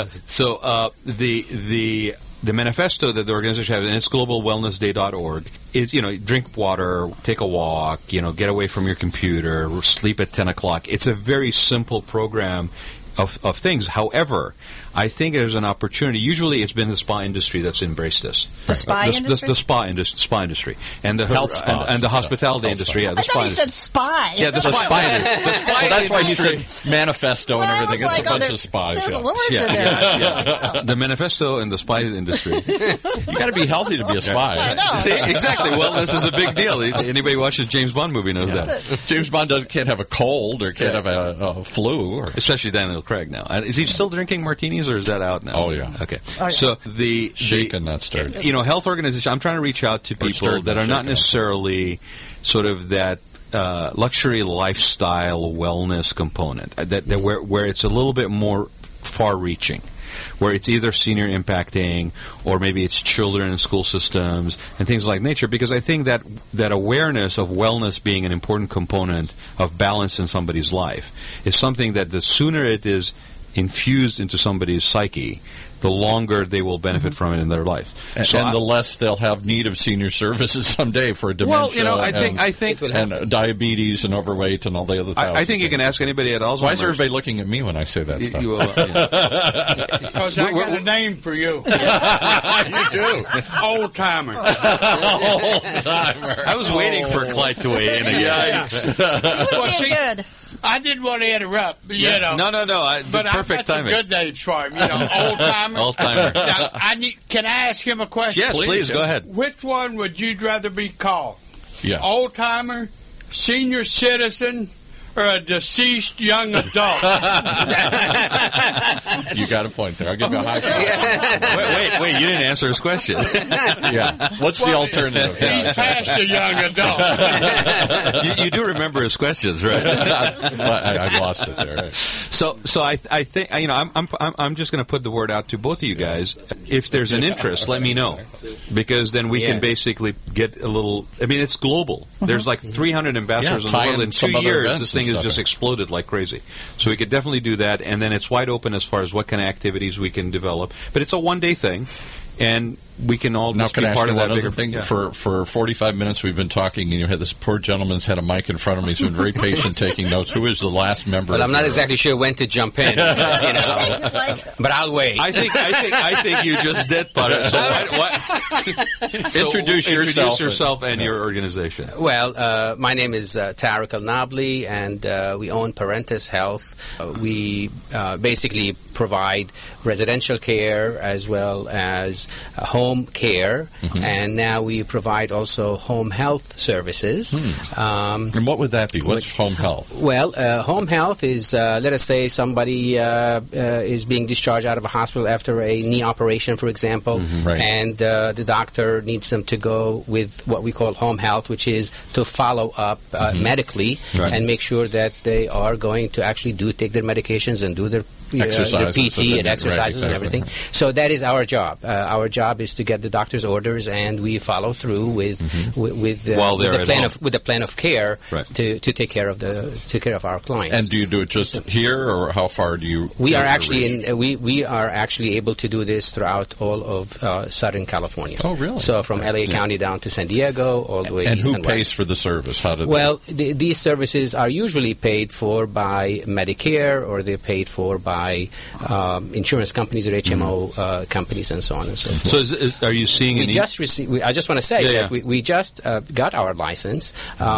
[SPEAKER 2] the manifesto that the organization has, and it's globalwellnessday.org, is, drink water, take a walk, get away from your computer, sleep at 10 o'clock. It's a very simple program of things. However, I think there's an opportunity. Usually it's been the spa industry that's embraced this.
[SPEAKER 4] The spa industry?
[SPEAKER 2] The spa industry. And the and the hospitality industry. Yeah,
[SPEAKER 4] I thought he said spy.
[SPEAKER 2] Yeah, the spy industry.
[SPEAKER 3] Well, that's why he said manifesto and everything. It's a bunch of spies.
[SPEAKER 4] There's words in there.
[SPEAKER 2] The manifesto and the spy industry.
[SPEAKER 3] You got to be healthy to be a spy.
[SPEAKER 4] I know.
[SPEAKER 2] See, exactly. Wellness is a big deal. Anybody who watches James Bond movie knows that.
[SPEAKER 3] James Bond can't have a cold or can't have a flu.
[SPEAKER 2] Especially Daniel Craig now. Is he still drinking martinis, or is that out now?
[SPEAKER 3] Oh, yeah.
[SPEAKER 2] Okay. So
[SPEAKER 3] shaken that started.
[SPEAKER 2] Health organization. I'm trying to reach out to people that are not necessarily sort of that luxury lifestyle wellness component. Where it's a little bit more far-reaching, where it's either senior impacting or maybe it's children in school systems and things like nature. Because I think that awareness of wellness being an important component of balance in somebody's life is something that the sooner it is infused into somebody's psyche, the longer they will benefit from it in their life.
[SPEAKER 3] And the less they'll have need of senior services someday for dementia.
[SPEAKER 2] Well, I think
[SPEAKER 3] and diabetes and overweight and all the other things.
[SPEAKER 2] I think you can ask anybody at Alzheimer's.
[SPEAKER 3] Why is everybody looking at me when I say that stuff?
[SPEAKER 5] Because I got a name for you.
[SPEAKER 3] You do.
[SPEAKER 5] Old timer.
[SPEAKER 2] I was waiting for Clyde to weigh in again.
[SPEAKER 4] Good.
[SPEAKER 5] I didn't want to interrupt, but
[SPEAKER 2] No.
[SPEAKER 5] But
[SPEAKER 2] perfect timing.
[SPEAKER 5] Some good names for him. Old timer.
[SPEAKER 2] Old timer.
[SPEAKER 5] Now, can I ask him a question?
[SPEAKER 2] Yes, please go ahead.
[SPEAKER 5] Which one would you rather be called?
[SPEAKER 3] Yeah.
[SPEAKER 5] Old timer, senior citizen, or a deceased young adult?
[SPEAKER 3] You got a point there. I'll give you a high five.
[SPEAKER 2] Wait, you didn't answer his question.
[SPEAKER 3] Yeah. What's the alternative?
[SPEAKER 5] He's past a young adult.
[SPEAKER 2] You do remember his questions, right?
[SPEAKER 3] I lost it there. Right.
[SPEAKER 2] So I think I'm just going to put the word out to both of you guys. If there's an interest, let me know, because then we can basically get a little. I mean, it's global. There's like 300 ambassadors in the world. In 2 years, this thing has just exploded like crazy. So we could definitely do that, and then it's wide open as far as what kind of activities we can develop. But it's a one-day thing, and we can all just be part of that bigger
[SPEAKER 3] thing.
[SPEAKER 2] Yeah.
[SPEAKER 3] For 45 minutes we've been talking, and you had this poor gentleman's had a mic in front of me. He's been very patient taking notes. Who is the last member?
[SPEAKER 6] Well, I'm not exactly sure when to jump in, but I'll wait.
[SPEAKER 2] I think you just did. So
[SPEAKER 3] introduce
[SPEAKER 2] yourself and your organization.
[SPEAKER 6] Well, my name is Tariq Al-Nabli, and we own Parentis Health. We basically provide residential care as well as home care, and now we provide also home health services.
[SPEAKER 3] And what would that be? What's home health?
[SPEAKER 6] Well, home health is, let us say somebody is being discharged out of a hospital after a knee operation, for example, and the doctor needs them to go with what we call home health, which is to follow up medically and make sure that they are going to actually take their medications and do their PT and exercises and everything. So that is our job. Our job is is to get the doctor's orders, and we follow through with the plan of care to take care of our clients.
[SPEAKER 3] And do you do it just here, or how far do you?
[SPEAKER 6] We are actually able to do this throughout all of Southern California.
[SPEAKER 3] Oh, really?
[SPEAKER 6] So from LA County down to San Diego, all the way
[SPEAKER 3] and
[SPEAKER 6] east
[SPEAKER 3] who
[SPEAKER 6] and
[SPEAKER 3] pays
[SPEAKER 6] west.
[SPEAKER 3] for the service?
[SPEAKER 6] These services are usually paid for by Medicare, or they're paid for by insurance companies or HMO companies, and so on and so forth.
[SPEAKER 2] So are you seeing
[SPEAKER 6] I just want to say that we just got our license,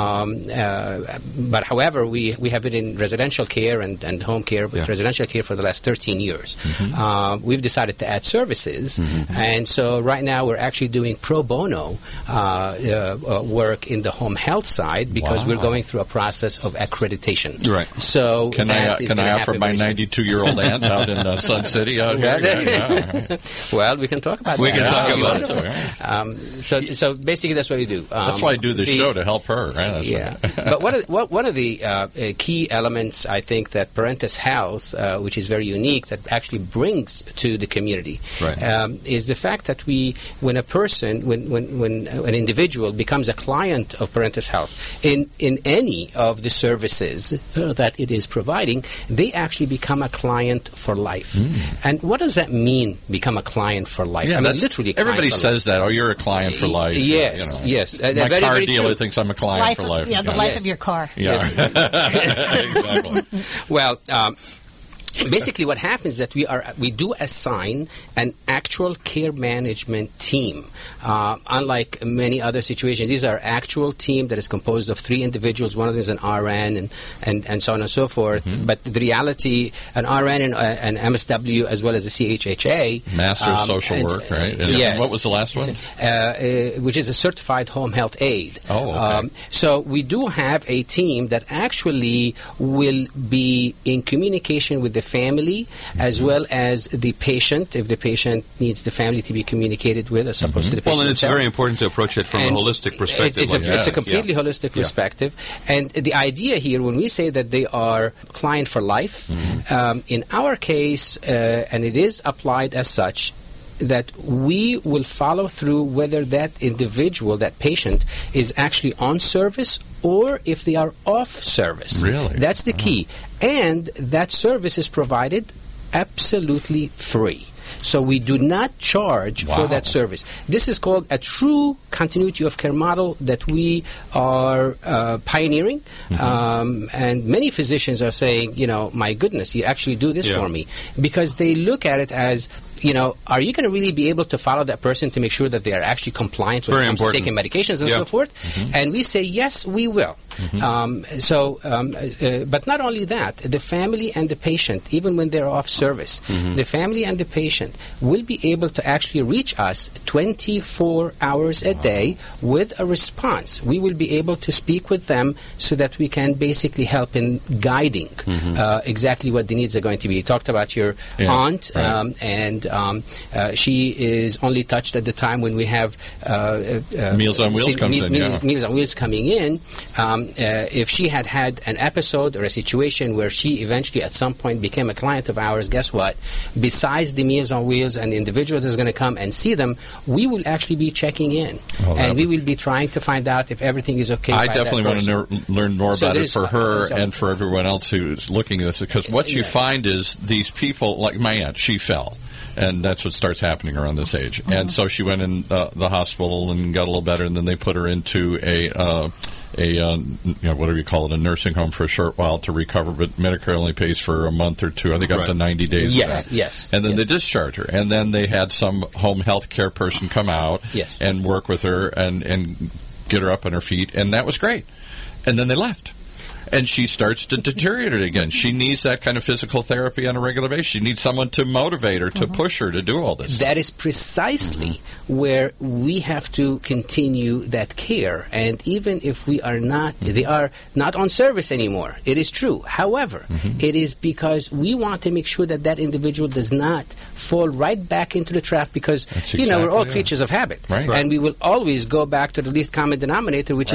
[SPEAKER 6] but however, we have been in residential care and home care, but residential care for the last 13 years. We've decided to add services, and so right now we're actually doing pro bono work in the home health side because we're going through a process of accreditation.
[SPEAKER 2] Right.
[SPEAKER 6] So
[SPEAKER 3] can I offer my 92-year-old aunt out in Sun City out here?
[SPEAKER 6] Well, we can talk about that.
[SPEAKER 2] We can talk about
[SPEAKER 6] it. So basically, that's what we do.
[SPEAKER 3] That's why I do this show, to help her. Right?
[SPEAKER 6] But one of the key elements, I think, that Parentis Health, which is very unique, that actually brings to the community, is the fact that when an individual becomes a client of Parentis Health in any of the services that it is providing, they actually become a client for life. And what does that mean, become a client for life?
[SPEAKER 3] Yeah,
[SPEAKER 6] I mean, literally.
[SPEAKER 3] Everybody says that. Oh, you're a client for life.
[SPEAKER 6] Yes, yes.
[SPEAKER 3] My car dealer thinks I'm a client for life.
[SPEAKER 4] Yeah, the life of your car.
[SPEAKER 3] Yeah, exactly.
[SPEAKER 6] Well, basically what happens is that we do assign an actual care management team. Unlike many other situations, these are actual team that is composed of 3 individuals. One of them is an RN and so on and so forth. But the reality, an RN and MSW as well as a CHHA.
[SPEAKER 3] Master of Social Work, right?
[SPEAKER 6] Yes.
[SPEAKER 3] What was the last one?
[SPEAKER 6] Which is a certified home health aide.
[SPEAKER 3] Oh, okay.
[SPEAKER 6] So we do have a team that actually will be in communication with the family as well as the patient, if the patient needs the family to be communicated with as opposed to the patient.
[SPEAKER 2] Well, and it's very important to approach it from a holistic perspective.
[SPEAKER 6] It's a completely holistic perspective. And the idea here, when we say that they are client for life, in our case, and it is applied as such, that we will follow through whether that individual, that patient, is actually on service or if they are off service.
[SPEAKER 3] Really?
[SPEAKER 6] That's the key. And that service is provided absolutely free. So we do not charge for that service. This is called a true continuity of care model that we are pioneering. And many physicians are saying, my goodness, you actually do this for me. Because they look at it as, are you going to really be able to follow that person to make sure that they are actually compliant when it comes to taking medications and so forth? And we say, yes, we will. But not only that, the family and the patient, even when they're off service, the family and the patient will be able to actually reach us 24 hours a day with a response. We will be able to speak with them so that we can basically help in guiding exactly what the needs are going to be. You talked about your aunt, and she is only touched at the time when we have
[SPEAKER 3] Meals on Wheels comes in.
[SPEAKER 6] Meals on Wheels coming in. If she had an episode or a situation where she eventually at some point became a client of ours, guess what? Besides the Meals on Wheels and the individual that's going to come and see them, we will actually be checking in. And we will be trying to find out if everything is okay.
[SPEAKER 3] I definitely want to learn more about it for her and for everyone else who's looking at this, because what you find is these people, like my aunt, she fell. And that's what starts happening around this age. And so she went in the hospital and got a little better, and then they put her into a whatever you call it, a nursing home for a short while to recover, but Medicare only pays for a month or two, I think up to 90 days.
[SPEAKER 6] Yes.
[SPEAKER 3] And then they discharge her. And then they had some home health care person come out and work with her and get her up on her feet, and that was great. And then they left. And she starts to deteriorate again. She needs that kind of physical therapy on a regular basis. She needs someone to motivate her, to push her to do all this.
[SPEAKER 6] That is precisely where we have to continue that care. And even if they are not on service anymore, it is true. However, it is because we want to make sure that individual does not fall right back into the trap, because we're all creatures of habit.
[SPEAKER 3] Right.
[SPEAKER 6] And we will always go back to the least common denominator, which is what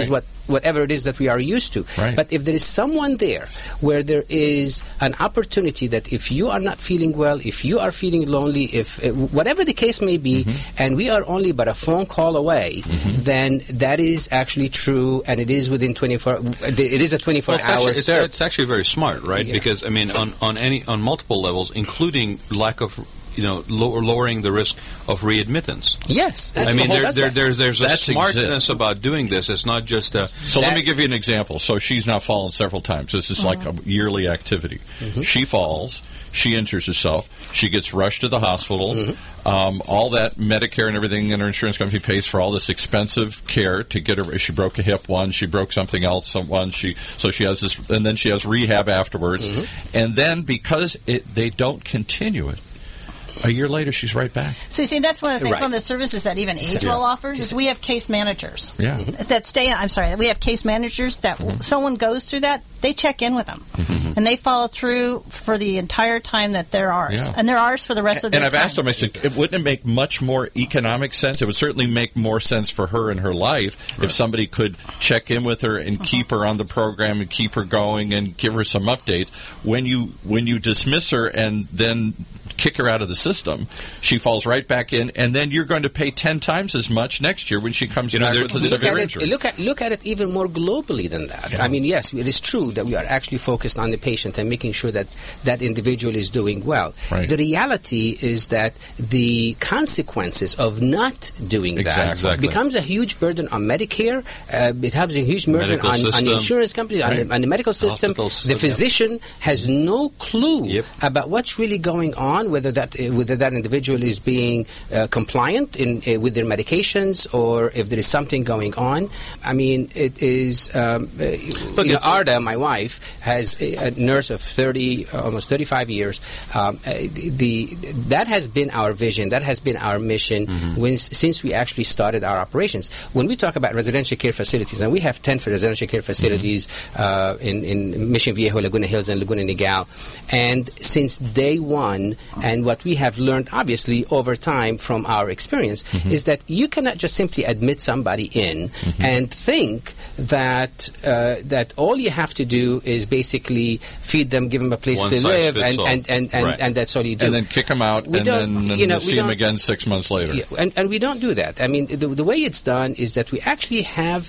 [SPEAKER 6] whatever it is that we are used to.
[SPEAKER 3] Right.
[SPEAKER 6] But if there is someone there where there is an opportunity that if you are not feeling well, if you are feeling lonely, if whatever the case may be, and we are only but a phone call away, then that is actually true, and it is within 24. It is a 24-hour service.
[SPEAKER 2] It's actually very smart, right? Yeah. Because I mean, on multiple levels, including lack of lowering the risk of readmittance.
[SPEAKER 6] Yes,
[SPEAKER 2] I mean there's a smartness about doing this. It's not just a.
[SPEAKER 3] So let me give you an example. So she's now fallen several times. This is like a yearly activity. She falls. She injures herself. She gets rushed to the hospital. All that Medicare and everything in her insurance company pays for all this expensive care to get her. She broke a hip once. She broke something else once. So she has this, and then she has rehab afterwards. And then because they don't continue it, a year later, she's right back.
[SPEAKER 4] So, see, that's one of the things on the services that even AgeWell offers is we have case managers. That stay. I'm sorry, we have case managers that someone goes through that, they check in with them, and they follow through for the entire time that they're ours, and they're ours for the rest of their time.
[SPEAKER 3] And I've asked them, I said, wouldn't it make much more economic sense? It would certainly make more sense for her in her life if somebody could check in with her and keep her on the program and keep her going and give her some updates. When you dismiss her and then kick her out of the system, she falls right back in, and then you're going to pay 10 times as much next year when she comes back with a severe injury.
[SPEAKER 6] Look at it even more globally than that. I mean, yes, it is true that we are actually focused on the patient and making sure that that individual is doing well. The reality is that the consequences of not doing that becomes a huge burden on Medicare. It has a huge burden on the insurance companies, on the medical system. The physician has no clue about what's really going on, whether that individual is being compliant with their medications, or if there is something going on. I mean, it is. Arda, my wife, has a nurse of almost 35 years. That has been our vision. That has been our mission since we actually started our operations. When we talk about residential care facilities, and we have 10 residential care facilities in Mission Viejo, Laguna Hills, and Laguna Niguel, and since day one. And what we have learned, obviously, over time from our experience, is that you cannot just simply admit somebody in and think that all you have to do is basically feed them, give them a place to live, and that's all you do.
[SPEAKER 3] And then kick them out, and then see them again 6 months later.
[SPEAKER 6] Yeah, and we don't do that. I mean, the way it's done is that we actually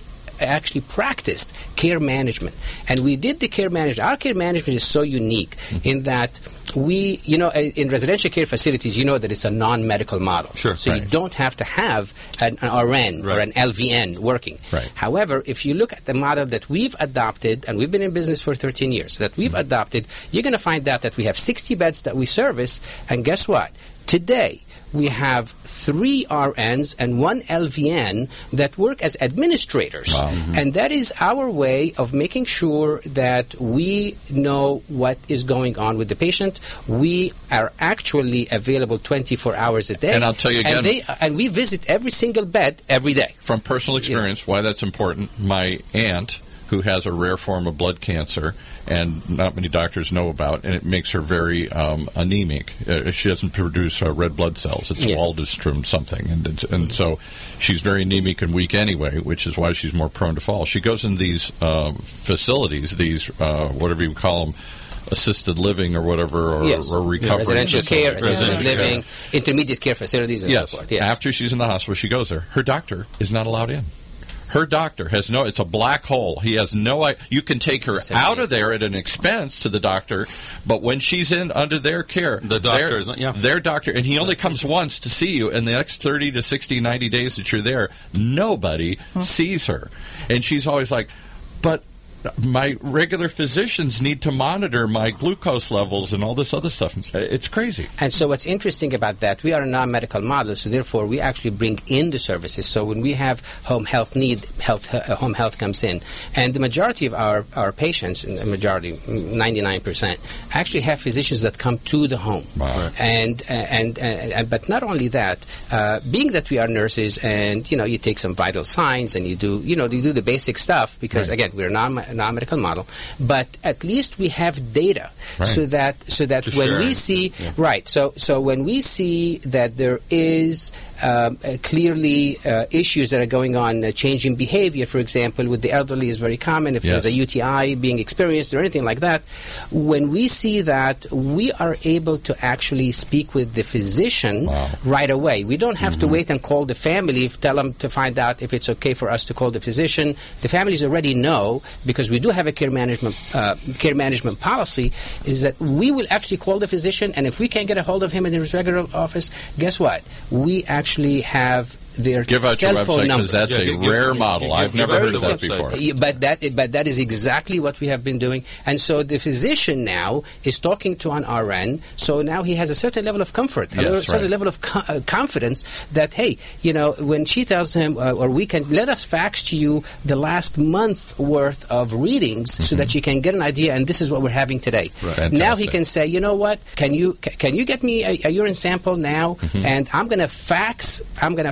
[SPEAKER 6] practiced care management. And we did the care management. Our care management is so unique in that we, in residential care facilities, that it's a non-medical model. So you don't have to have an RN or an LVN working. However, if you look at the model that we've adopted, and we've been in business for 13 years, that we've adopted, you're going to find out that we have 60 beds that we service, and guess what? Today, we have 3 RNs and 1 LVN that work as administrators. And that is our way of making sure that we know what is going on with the patient. We are actually available 24 hours a day.
[SPEAKER 3] And I'll tell you again.
[SPEAKER 6] And we visit every single bed every day.
[SPEAKER 3] From personal experience, why that's important, my aunt, who has a rare form of blood cancer, and not many doctors know about, and it makes her very anemic. She doesn't produce red blood cells. It's Waldenstrom something, and so she's very anemic and weak anyway, which is why she's more prone to fall. She goes in these facilities, these whatever you call them, assisted living or whatever, or recovery.
[SPEAKER 6] Residential care, assisted living, intermediate care facilities, and so forth.
[SPEAKER 3] After she's in the hospital, she goes there. Her doctor is not allowed in. Her doctor has it's a black hole. He has no idea. You can take her out of there at an expense to the doctor, but when she's in under their care,
[SPEAKER 2] the doctor is
[SPEAKER 3] their doctor, and he only comes once to see you, and the next 30 to 60, 90 days that you're there, nobody sees her. And she's always like, but my regular physicians need to monitor my glucose levels and all this other stuff. It's crazy.
[SPEAKER 6] And so what's interesting about that, we are a non-medical model, so therefore we actually bring in the services. So when we have home health need, home health comes in. And the majority of our patients, the majority, 99%, actually have physicians that come to the home.
[SPEAKER 3] Wow.
[SPEAKER 6] And but not only that, being that we are nurses and, you take some vital signs and you do the basic stuff because, again, we're non-medical model, but at least we have data so that when we see so when we see that there is clearly issues that are going on, changing behavior, for example, with the elderly is very common. If there's a UTI being experienced or anything like that, when we see that, we are able to actually speak with the physician right away. We don't have to wait and call the family, tell them to find out if it's okay for us to call the physician. The families already know, because we do have a care management policy, is that we will actually call the physician, and if we can't get a hold of him in his regular office, guess what? We actually have their
[SPEAKER 3] give out
[SPEAKER 6] cell
[SPEAKER 3] your
[SPEAKER 6] phone
[SPEAKER 3] website,
[SPEAKER 6] numbers.
[SPEAKER 3] because that's a rare model. I've never heard of that before.
[SPEAKER 6] But that is exactly what we have been doing. And so the physician now is talking to an RN, so now he has a certain level of comfort, a certain level of confidence that, hey, when she tells him, or we can, let us fax to you the last month worth of readings so that you can get an idea, and this is what we're having today.
[SPEAKER 3] Right.
[SPEAKER 6] Now he can say, you know what, can you get me a urine sample now, and I'm going to fax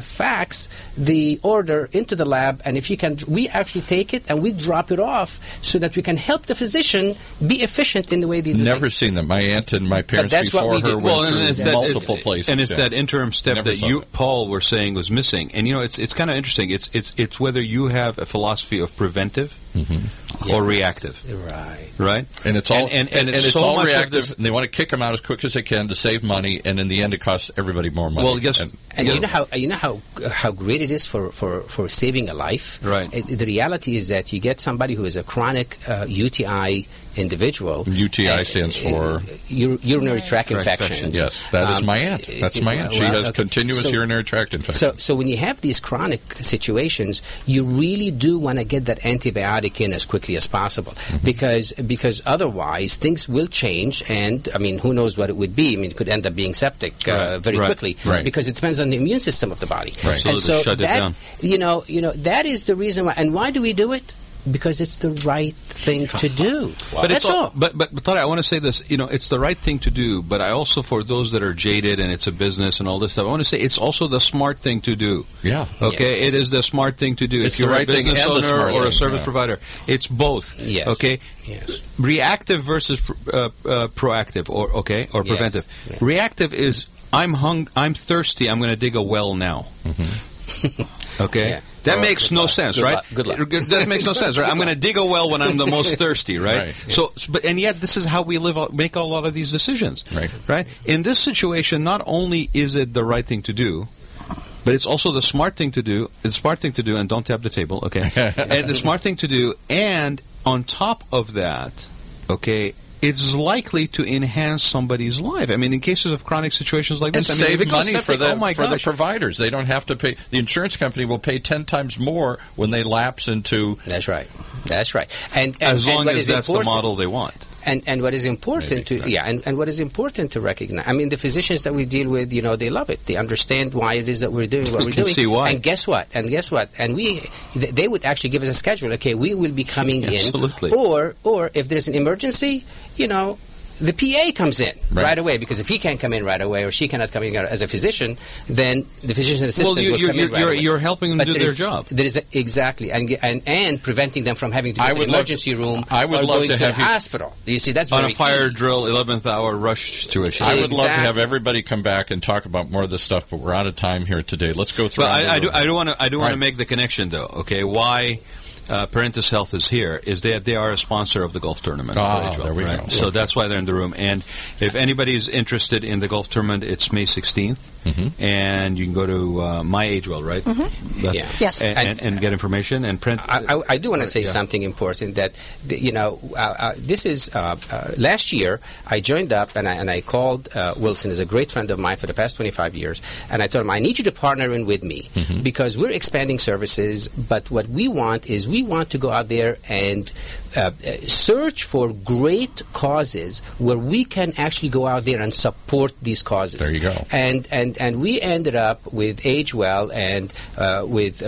[SPEAKER 6] the order into the lab, and if you can, we actually take it and we drop it off so that we can help the physician be efficient in the way they do
[SPEAKER 3] Never
[SPEAKER 6] things.
[SPEAKER 3] seen them. My aunt and my parents before her went through multiple places.
[SPEAKER 2] And it's that interim step that you, Paul, were saying was missing. And it's kind of interesting. It's whether you have a philosophy of preventive or reactive. Right.
[SPEAKER 3] And it's all and it's
[SPEAKER 2] so
[SPEAKER 3] all
[SPEAKER 2] much
[SPEAKER 3] reactive. And they want to kick them out as quick as they can to save money, and in the end, it costs everybody more money.
[SPEAKER 2] Well, yes.
[SPEAKER 6] And you know how great it is for saving a life.
[SPEAKER 2] Right.
[SPEAKER 6] The reality is that you get somebody who is a chronic UTI individual.
[SPEAKER 3] UTI stands for
[SPEAKER 6] urinary tract infections.
[SPEAKER 3] Yes, that is my aunt. That's my aunt. She has continuous urinary tract infections.
[SPEAKER 6] So when you have these chronic situations, you really do want to get that antibiotic in as quickly as possible, because otherwise things will change, and I mean, who knows what it would be? I mean, it could end up being septic very quickly, because it depends on the immune system of the body.
[SPEAKER 2] Right.
[SPEAKER 6] And so
[SPEAKER 2] shut it down.
[SPEAKER 6] That is the reason why. And why do we do it? Because it's the right thing to do.
[SPEAKER 2] But
[SPEAKER 6] that's all.
[SPEAKER 2] But Tara, I want to say this. It's the right thing to do. But I also, for those that are jaded and it's a business and all this stuff, I want to say it's also the smart thing to do.
[SPEAKER 3] Yeah.
[SPEAKER 2] Okay.
[SPEAKER 6] Yes.
[SPEAKER 2] It is the smart thing to do.
[SPEAKER 3] It's
[SPEAKER 2] if you're
[SPEAKER 3] the right
[SPEAKER 2] a business owner or a service
[SPEAKER 3] thing.
[SPEAKER 2] provider, it's both.
[SPEAKER 6] Yes.
[SPEAKER 2] Okay.
[SPEAKER 6] Yes.
[SPEAKER 2] Reactive versus proactive, or preventive.
[SPEAKER 6] Yes.
[SPEAKER 2] Reactive is I'm thirsty. I'm going to dig a well now. Okay. Yeah. That makes no sense, right?
[SPEAKER 6] Good luck.
[SPEAKER 2] That makes no sense, right? I'm going to dig a well when I'm the most thirsty, right? So, and yet this is how we make a lot of these decisions, right? In this situation, not only is it the right thing to do, but it's also the smart thing to do. It's the smart thing to do, and don't tap the table, okay? And the smart thing to do, and on top of that, okay, it's likely to enhance somebody's life. I mean, in cases of chronic situations like this,
[SPEAKER 3] and save money for the
[SPEAKER 2] providers.
[SPEAKER 3] They don't have to pay. The insurance company will pay 10 times more when they lapse into.
[SPEAKER 6] That's right. And
[SPEAKER 2] as long as that's
[SPEAKER 6] the
[SPEAKER 2] model they want.
[SPEAKER 6] And what is important and what is important to recognize. I mean, the physicians that we deal with, they love it. They understand why it is that we're doing what we're doing.
[SPEAKER 2] See why.
[SPEAKER 6] And guess what? And they would actually give us a schedule. Okay, we will be coming in.
[SPEAKER 2] Absolutely.
[SPEAKER 6] Or if there's an emergency, the PA comes in right away, because if he can't come in right away or she cannot come in as a physician, then the physician assistant will come in right away.
[SPEAKER 2] You're helping them do their job.
[SPEAKER 6] There is exactly, and preventing them from having to go to the emergency room or going to the hospital. You see, that's
[SPEAKER 2] on
[SPEAKER 6] very
[SPEAKER 2] a fire
[SPEAKER 6] key.
[SPEAKER 2] drill, 11th hour rush situation.
[SPEAKER 3] I would love to have everybody come back and talk about more of this stuff, but we're out of time here today. Let's go through.
[SPEAKER 2] I do want to make the connection, though. Okay, why? Parentis Health is here, is that they are a sponsor of the golf tournament.
[SPEAKER 3] There we go.
[SPEAKER 2] So that's why they're in the room. And if anybody is interested in the golf tournament, it's May 16th, and you can go to MyAgeWell, right?
[SPEAKER 4] Yes.
[SPEAKER 2] And get information and print.
[SPEAKER 6] I do want to say something important that, this is, last year I joined up and I called Wilson, is a great friend of mine for the past 25 years, and I told him, I need you to partner in with me because we're expanding services, but what we want is we want to go out there and search for great causes where we can actually go out there and support these causes.
[SPEAKER 3] There you go.
[SPEAKER 6] And we ended up with AgeWell and with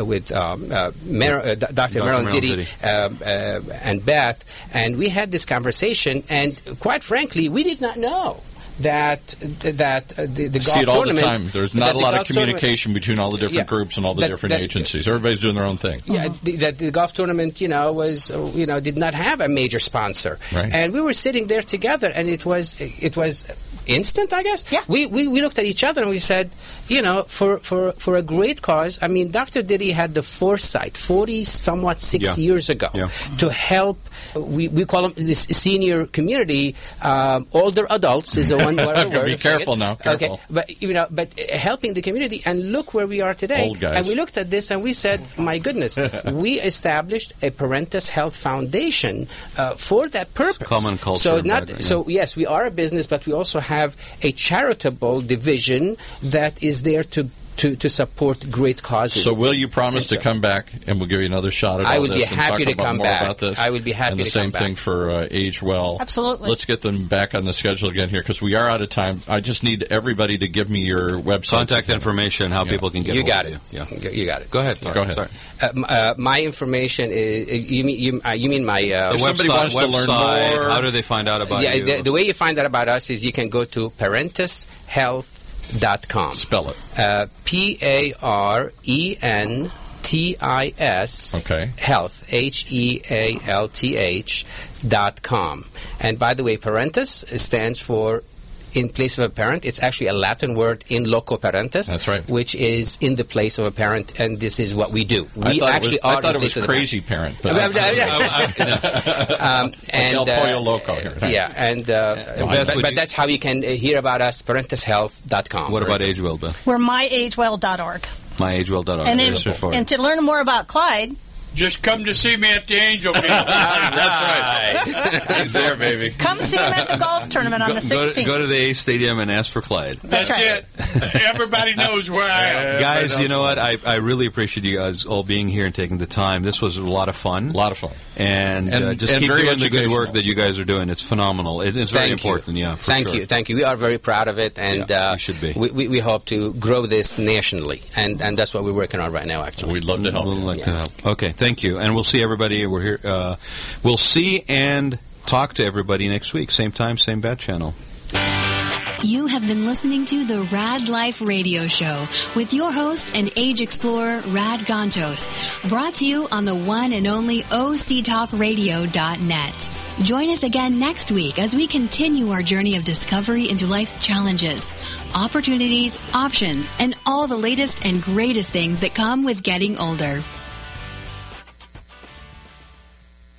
[SPEAKER 6] Dr. Marilyn Diddy and Beth, and we had this conversation, and quite frankly, we did not know that the golf
[SPEAKER 3] see it all
[SPEAKER 6] tournament.
[SPEAKER 3] The time. There's not a lot of communication between all the different groups and all the different agencies. Everybody's doing their own thing.
[SPEAKER 6] Yeah, that the golf tournament, was did not have a major sponsor,
[SPEAKER 3] right.
[SPEAKER 6] And we were sitting there together, and it was instant, I guess.
[SPEAKER 4] Yeah.
[SPEAKER 6] We looked at each other and we said, for a great cause. I mean, Dr. Diddy had the foresight 6 years ago to help. We call them this senior community. Older adults is the one word.
[SPEAKER 3] Be careful now. Careful.
[SPEAKER 6] Okay, but helping the community, and look where we are today.
[SPEAKER 3] Old guys.
[SPEAKER 6] And we looked at this and we said, my goodness, we established a Parentis Health Foundation for that purpose.
[SPEAKER 2] Common culture.
[SPEAKER 6] So yes, we are a business, but we also have a charitable division that is there to support great causes.
[SPEAKER 3] So will you promise to come back and we'll give you another shot at all this?
[SPEAKER 6] I would be happy to come back.
[SPEAKER 3] About this?
[SPEAKER 6] I would be happy to come back.
[SPEAKER 3] And the same thing for Age Well.
[SPEAKER 4] Absolutely.
[SPEAKER 3] Let's get them back on the schedule again here because we are out of time. I just need everybody to give me your website.
[SPEAKER 2] Contact information, how people can get
[SPEAKER 6] you got
[SPEAKER 2] hold
[SPEAKER 6] it.
[SPEAKER 2] of you. Yeah.
[SPEAKER 6] You got it.
[SPEAKER 2] Go ahead.
[SPEAKER 3] Go ahead.
[SPEAKER 2] Sorry.
[SPEAKER 6] My information is you mean my
[SPEAKER 3] if somebody wants to learn more.
[SPEAKER 2] How do they find out about you?
[SPEAKER 6] The way you find out about us is you can go to ParentisHealth.com.
[SPEAKER 3] Spell it.
[SPEAKER 6] ParenTis.
[SPEAKER 3] Okay.
[SPEAKER 6] Health. HEALTH.com. And by the way, Parentis stands for in place of a parent. It's actually a Latin word, in loco parentis.
[SPEAKER 3] That's right.
[SPEAKER 6] Which is in the place of a parent, and this is what we do.
[SPEAKER 3] I thought it was crazy parent. But
[SPEAKER 6] and
[SPEAKER 3] El Pollo Loco here.
[SPEAKER 6] Yeah, and but that's how you can hear about us, ParentisHealth.com.
[SPEAKER 2] What about Age Well, Beth?
[SPEAKER 4] We're myagewell.org.
[SPEAKER 2] myagewell.org.
[SPEAKER 4] And to learn more about Clyde,
[SPEAKER 5] just come to see me at the Angel game.
[SPEAKER 3] That's right. He's there, baby.
[SPEAKER 4] come see him at the golf tournament on the 16th.
[SPEAKER 2] Go to the Ace Stadium and ask for Clyde.
[SPEAKER 5] That's
[SPEAKER 4] right.
[SPEAKER 5] it. Everybody knows where I am.
[SPEAKER 2] Guys, you know what? I really appreciate you guys all being here and taking the time. This was a lot of fun.
[SPEAKER 3] A lot of fun.
[SPEAKER 2] And just keep doing the good work that you guys are doing. It's phenomenal. It's very important. Yeah,
[SPEAKER 6] Thank you. Thank you. We are very proud of it, and
[SPEAKER 2] we should be.
[SPEAKER 6] We hope to grow this nationally, and that's what we're working on right now, actually.
[SPEAKER 3] We'd love to help.
[SPEAKER 2] We'd like to help. Okay, thank you. And we'll see everybody. We're here. We'll see and talk to everybody next week. Same time, same bat channel.
[SPEAKER 1] You have been listening to the Rad Life Radio Show with your host and age explorer, Rad Gantos, brought to you on the one and only OCTalkRadio.net. Join us again next week as we continue our journey of discovery into life's challenges, opportunities, options, and all the latest and greatest things that come with getting older.